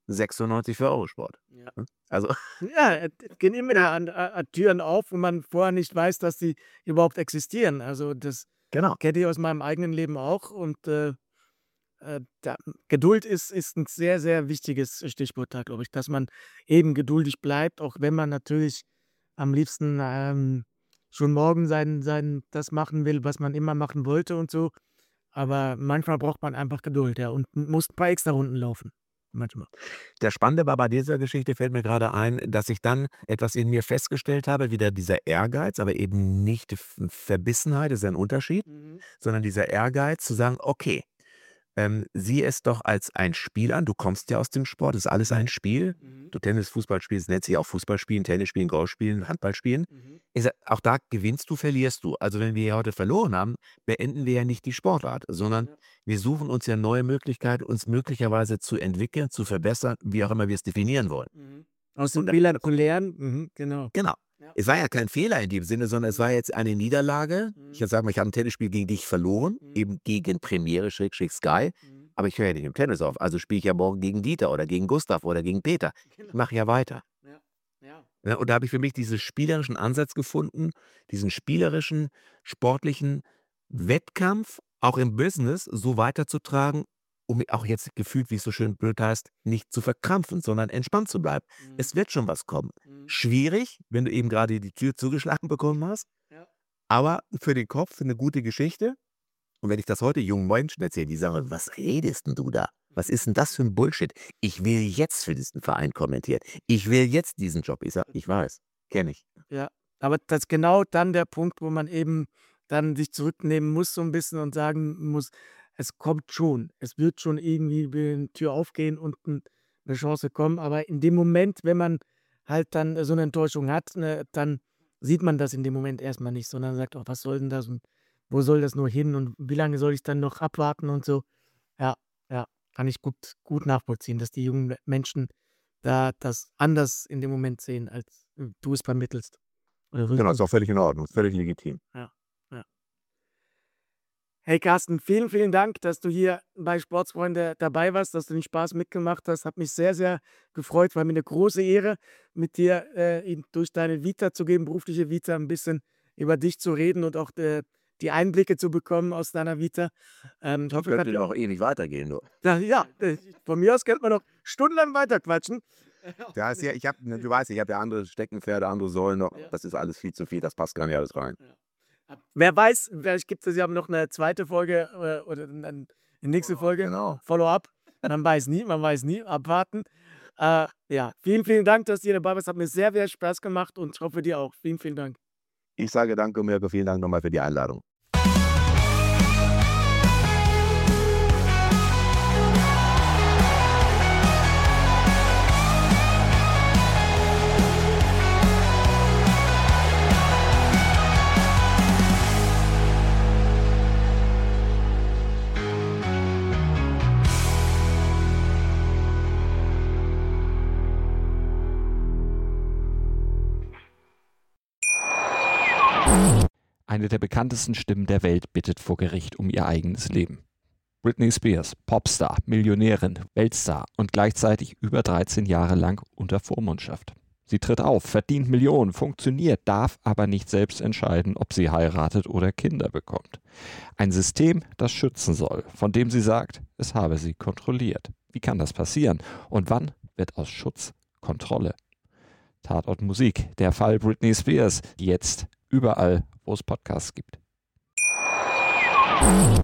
[SPEAKER 3] sechsundneunzig für Eurosport.
[SPEAKER 1] Ja.
[SPEAKER 3] Also,
[SPEAKER 1] Ja, es gehen immer wieder an, an Türen auf, wo man vorher nicht weiß, dass die überhaupt existieren. Also das
[SPEAKER 3] genau.
[SPEAKER 1] kenne ich aus meinem eigenen Leben auch. Und äh, äh, da, Geduld ist, ist ein sehr, sehr wichtiges Stichwort da, glaube ich, dass man eben geduldig bleibt, auch wenn man natürlich am liebsten ähm, schon morgen sein, sein, das machen will, was man immer machen wollte und so. Aber manchmal braucht man einfach Geduld, ja, und muss ein paar extra Runden laufen. Manchmal.
[SPEAKER 3] Der Spannende war bei dieser Geschichte, fällt mir gerade ein, dass ich dann etwas in mir festgestellt habe, wieder dieser Ehrgeiz, aber eben nicht F Verbissenheit, das ist ja ein Unterschied,
[SPEAKER 1] Mhm.
[SPEAKER 3] sondern dieser Ehrgeiz zu sagen: „Okay, ähm, sieh es doch als ein Spiel an. Du kommst ja aus dem Sport, ist alles ein Spiel.
[SPEAKER 1] Mhm.
[SPEAKER 3] Du Tennis, Fußball spielst, nennt sich auch Fußball spielen, Tennis spielen, Golf spielen, Handball spielen.
[SPEAKER 1] Mhm.
[SPEAKER 3] Ich sage, auch da gewinnst du, verlierst du. Also wenn wir hier heute verloren haben, beenden wir ja nicht die Sportart, sondern
[SPEAKER 1] Ja.
[SPEAKER 3] wir suchen uns ja neue Möglichkeiten, uns möglicherweise zu entwickeln, zu verbessern, wie auch immer wir es definieren wollen.
[SPEAKER 1] Mhm. Aus den
[SPEAKER 3] Und da-
[SPEAKER 1] Fehlern zu lernen. Mhm. Genau.
[SPEAKER 3] Genau.
[SPEAKER 1] Ja.
[SPEAKER 3] Es war ja kein Fehler in dem Sinne, sondern es war jetzt eine Niederlage.
[SPEAKER 1] Mhm.
[SPEAKER 3] Ich kann sagen, ich habe ein Tennisspiel gegen dich verloren,
[SPEAKER 1] Mhm.
[SPEAKER 3] eben gegen Premiere, Schrägstrich Sky.
[SPEAKER 1] Mhm.
[SPEAKER 3] Aber ich höre ja nicht im Tennis auf. Also spiele ich ja morgen gegen Dieter oder gegen Gustav oder gegen Peter. Ich
[SPEAKER 1] Genau.
[SPEAKER 3] mache ja weiter.
[SPEAKER 1] Ja. Ja.
[SPEAKER 3] Ja, und da habe ich für mich diesen spielerischen Ansatz gefunden, diesen spielerischen, sportlichen Wettkampf auch im Business so weiterzutragen, um auch jetzt gefühlt, wie es so schön blöd heißt, nicht zu verkrampfen, sondern entspannt zu bleiben.
[SPEAKER 1] Mhm.
[SPEAKER 3] Es wird schon was kommen.
[SPEAKER 1] Mhm.
[SPEAKER 3] Schwierig, wenn du eben gerade die Tür zugeschlagen bekommen hast,
[SPEAKER 1] Ja.
[SPEAKER 3] aber für den Kopf eine gute Geschichte. Und wenn ich das heute jungen Menschen erzähle, die sagen, was redest denn du da? Was ist denn das für ein Bullshit? Ich will jetzt für diesen Verein kommentieren. Ich will jetzt diesen Job. Ich sage, ich weiß, kenne ich.
[SPEAKER 1] Ja. Aber das ist genau dann der Punkt, wo man eben dann sich zurücknehmen muss so ein bisschen und sagen muss, es kommt schon. Es wird schon irgendwie eine Tür aufgehen und ein 'ne Chance kommen. Aber in dem Moment, wenn man halt dann so eine Enttäuschung hat, ne, dann sieht man das in dem Moment erstmal nicht, sondern sagt: „Oh, was soll denn das und wo soll das nur hin und wie lange soll ich dann noch abwarten?“ und so. Ja, ja, kann ich gut gut nachvollziehen, dass die jungen Menschen da das anders in dem Moment sehen, als äh, du es vermittelst. Oder
[SPEAKER 3] Genau, ist auch völlig in Ordnung, ist völlig legitim.
[SPEAKER 1] Ja, ja. Hey Carsten, vielen, vielen Dank, dass du hier bei Sportsfreunde dabei warst, dass du den Spaß mitgemacht hast. Hat mich sehr, sehr gefreut. War mir eine große Ehre, mit dir äh, in, durch deine Vita zu gehen, berufliche Vita, ein bisschen über dich zu reden und auch äh, die Einblicke zu bekommen aus deiner Vita. Ähm, ich hoffe,
[SPEAKER 3] Könnte
[SPEAKER 1] kann,
[SPEAKER 3] ja auch ewig weitergehen. Du.
[SPEAKER 1] ja, ja, äh, von mir aus könnte man noch stundenlang weiterquatschen.
[SPEAKER 3] Ja, ist ja, ich hab, du weißt, ich habe ja andere Steckenpferde, andere Säulen noch.
[SPEAKER 1] Ja.
[SPEAKER 3] Das ist alles viel zu viel, das passt gar nicht alles rein.
[SPEAKER 1] Wer weiß, vielleicht gibt es ja noch eine zweite Folge äh, oder eine, eine nächste Folge.
[SPEAKER 3] Genau.
[SPEAKER 1] Follow-up. Man weiß nie, man weiß nie. Abwarten. Äh, ja, vielen, vielen Dank, dass du hier dabei warst. Hat mir sehr, sehr Spaß gemacht und ich hoffe dir auch. Vielen, vielen Dank.
[SPEAKER 3] Ich sage danke, Mirko, vielen Dank nochmal für die Einladung.
[SPEAKER 2] Eine der bekanntesten Stimmen der Welt bittet vor Gericht um ihr eigenes Leben. Britney Spears, Popstar, Millionärin, Weltstar und gleichzeitig über dreizehn Jahre lang unter Vormundschaft. Sie tritt auf, verdient Millionen, funktioniert, darf aber nicht selbst entscheiden, ob sie heiratet oder Kinder bekommt. Ein System, das schützen soll, von dem sie sagt, es habe sie kontrolliert. Wie kann das passieren? Und wann wird aus Schutz Kontrolle? Tatort Musik, der Fall Britney Spears, jetzt überall, wo es Podcasts gibt.